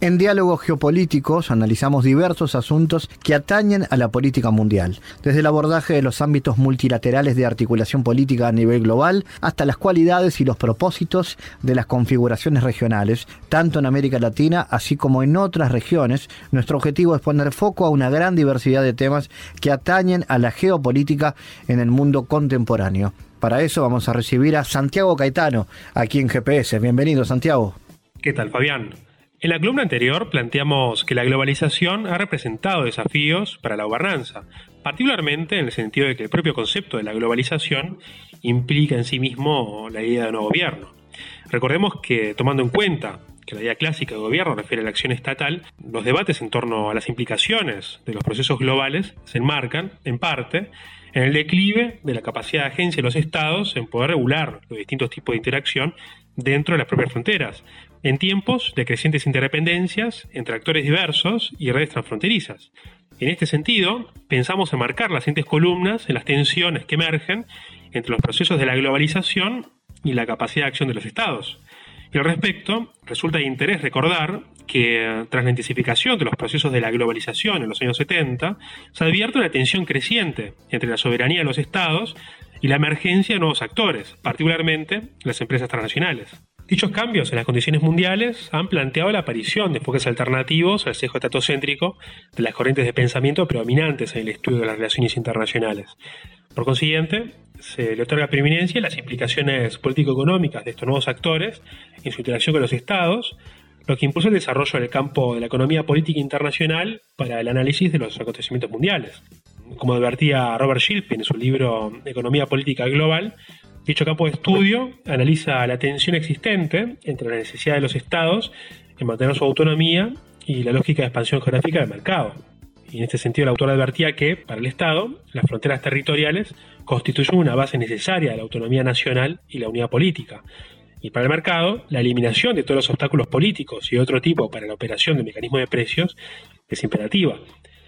B: En Diálogos Geopolíticos analizamos diversos asuntos que atañen a la política mundial, desde el abordaje de los ámbitos multilaterales de articulación política a nivel global hasta las cualidades y los propósitos de las configuraciones regionales, tanto en América Latina así como en otras regiones. Nuestro objetivo es poner foco a una gran diversidad de temas que atañen a la geopolítica en el mundo contemporáneo. Para eso vamos a recibir a Santiago Caetano, aquí en GPS. Bienvenido, Santiago.
F: ¿Qué tal, Fabián? En la columna anterior planteamos que la globalización ha representado desafíos para la gobernanza, particularmente en el sentido de que el propio concepto de la globalización implica en sí mismo la idea de nuevo gobierno. Recordemos que, tomando en cuenta que la idea clásica de gobierno refiere a la acción estatal, los debates en torno a las implicaciones de los procesos globales se enmarcan, en parte, en el declive de la capacidad de agencia de los estados en poder regular los distintos tipos de interacción dentro de las propias fronteras, en tiempos de crecientes interdependencias entre actores diversos y redes transfronterizas. En este sentido, pensamos enmarcar las siguientes columnas en las tensiones que emergen entre los procesos de la globalización y la capacidad de acción de los estados. Y al respecto, resulta de interés recordar que tras la intensificación de los procesos de la globalización en los años 70, se advierte una tensión creciente entre la soberanía de los estados y la emergencia de nuevos actores, particularmente las empresas transnacionales. Dichos cambios en las condiciones mundiales han planteado la aparición de enfoques alternativos al sesgo estatocéntrico de las corrientes de pensamiento predominantes en el estudio de las relaciones internacionales. Por consiguiente, se le otorga preeminencia a las implicaciones político-económicas de estos nuevos actores en su interacción con los estados, lo que impulsa el desarrollo del campo de la economía política internacional para el análisis de los acontecimientos mundiales. Como advertía Robert Shilpin en su libro Economía Política Global, dicho campo de estudio analiza la tensión existente entre la necesidad de los estados en mantener su autonomía y la lógica de expansión geográfica del mercado. Y en este sentido el autor advertía que, para el Estado, las fronteras territoriales constituyen una base necesaria de la autonomía nacional y la unidad política. Y para el mercado, la eliminación de todos los obstáculos políticos y de otro tipo para la operación de mecanismos de precios es imperativa.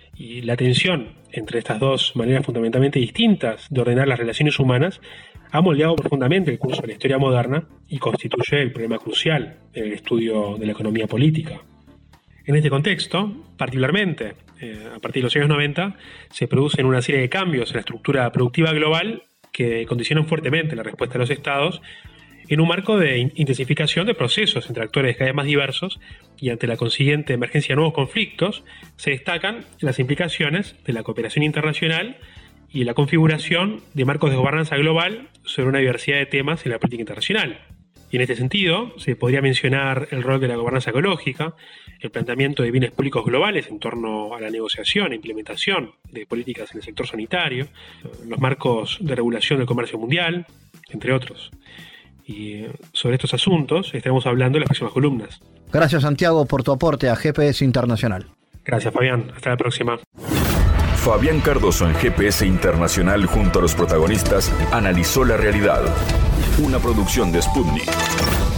F: Y la tensión entre estas dos maneras fundamentalmente distintas de ordenar las relaciones humanas ha moldeado profundamente el curso de la historia moderna y constituye el problema crucial en el estudio de la economía política. En este contexto, particularmente a partir de los años 90, se producen una serie de cambios en la estructura productiva global que condicionan fuertemente la respuesta de los estados en un marco de intensificación de procesos entre actores cada vez más diversos, y ante la consiguiente emergencia de nuevos conflictos, se destacan las implicaciones de la cooperación internacional y la configuración de marcos de gobernanza global sobre una diversidad de temas en la política internacional. Y en este sentido, se podría mencionar el rol de la gobernanza ecológica, el planteamiento de bienes públicos globales en torno a la negociación e implementación de políticas en el sector sanitario, los marcos de regulación del comercio mundial, entre otros. Y sobre estos asuntos estaremos hablando en las próximas columnas.
B: Gracias, Santiago, por tu aporte a GPS Internacional.
F: Gracias, Fabián. Hasta la próxima.
A: Fabián Cardoso en GPS Internacional junto a los protagonistas analizó la realidad. Una producción de Sputnik.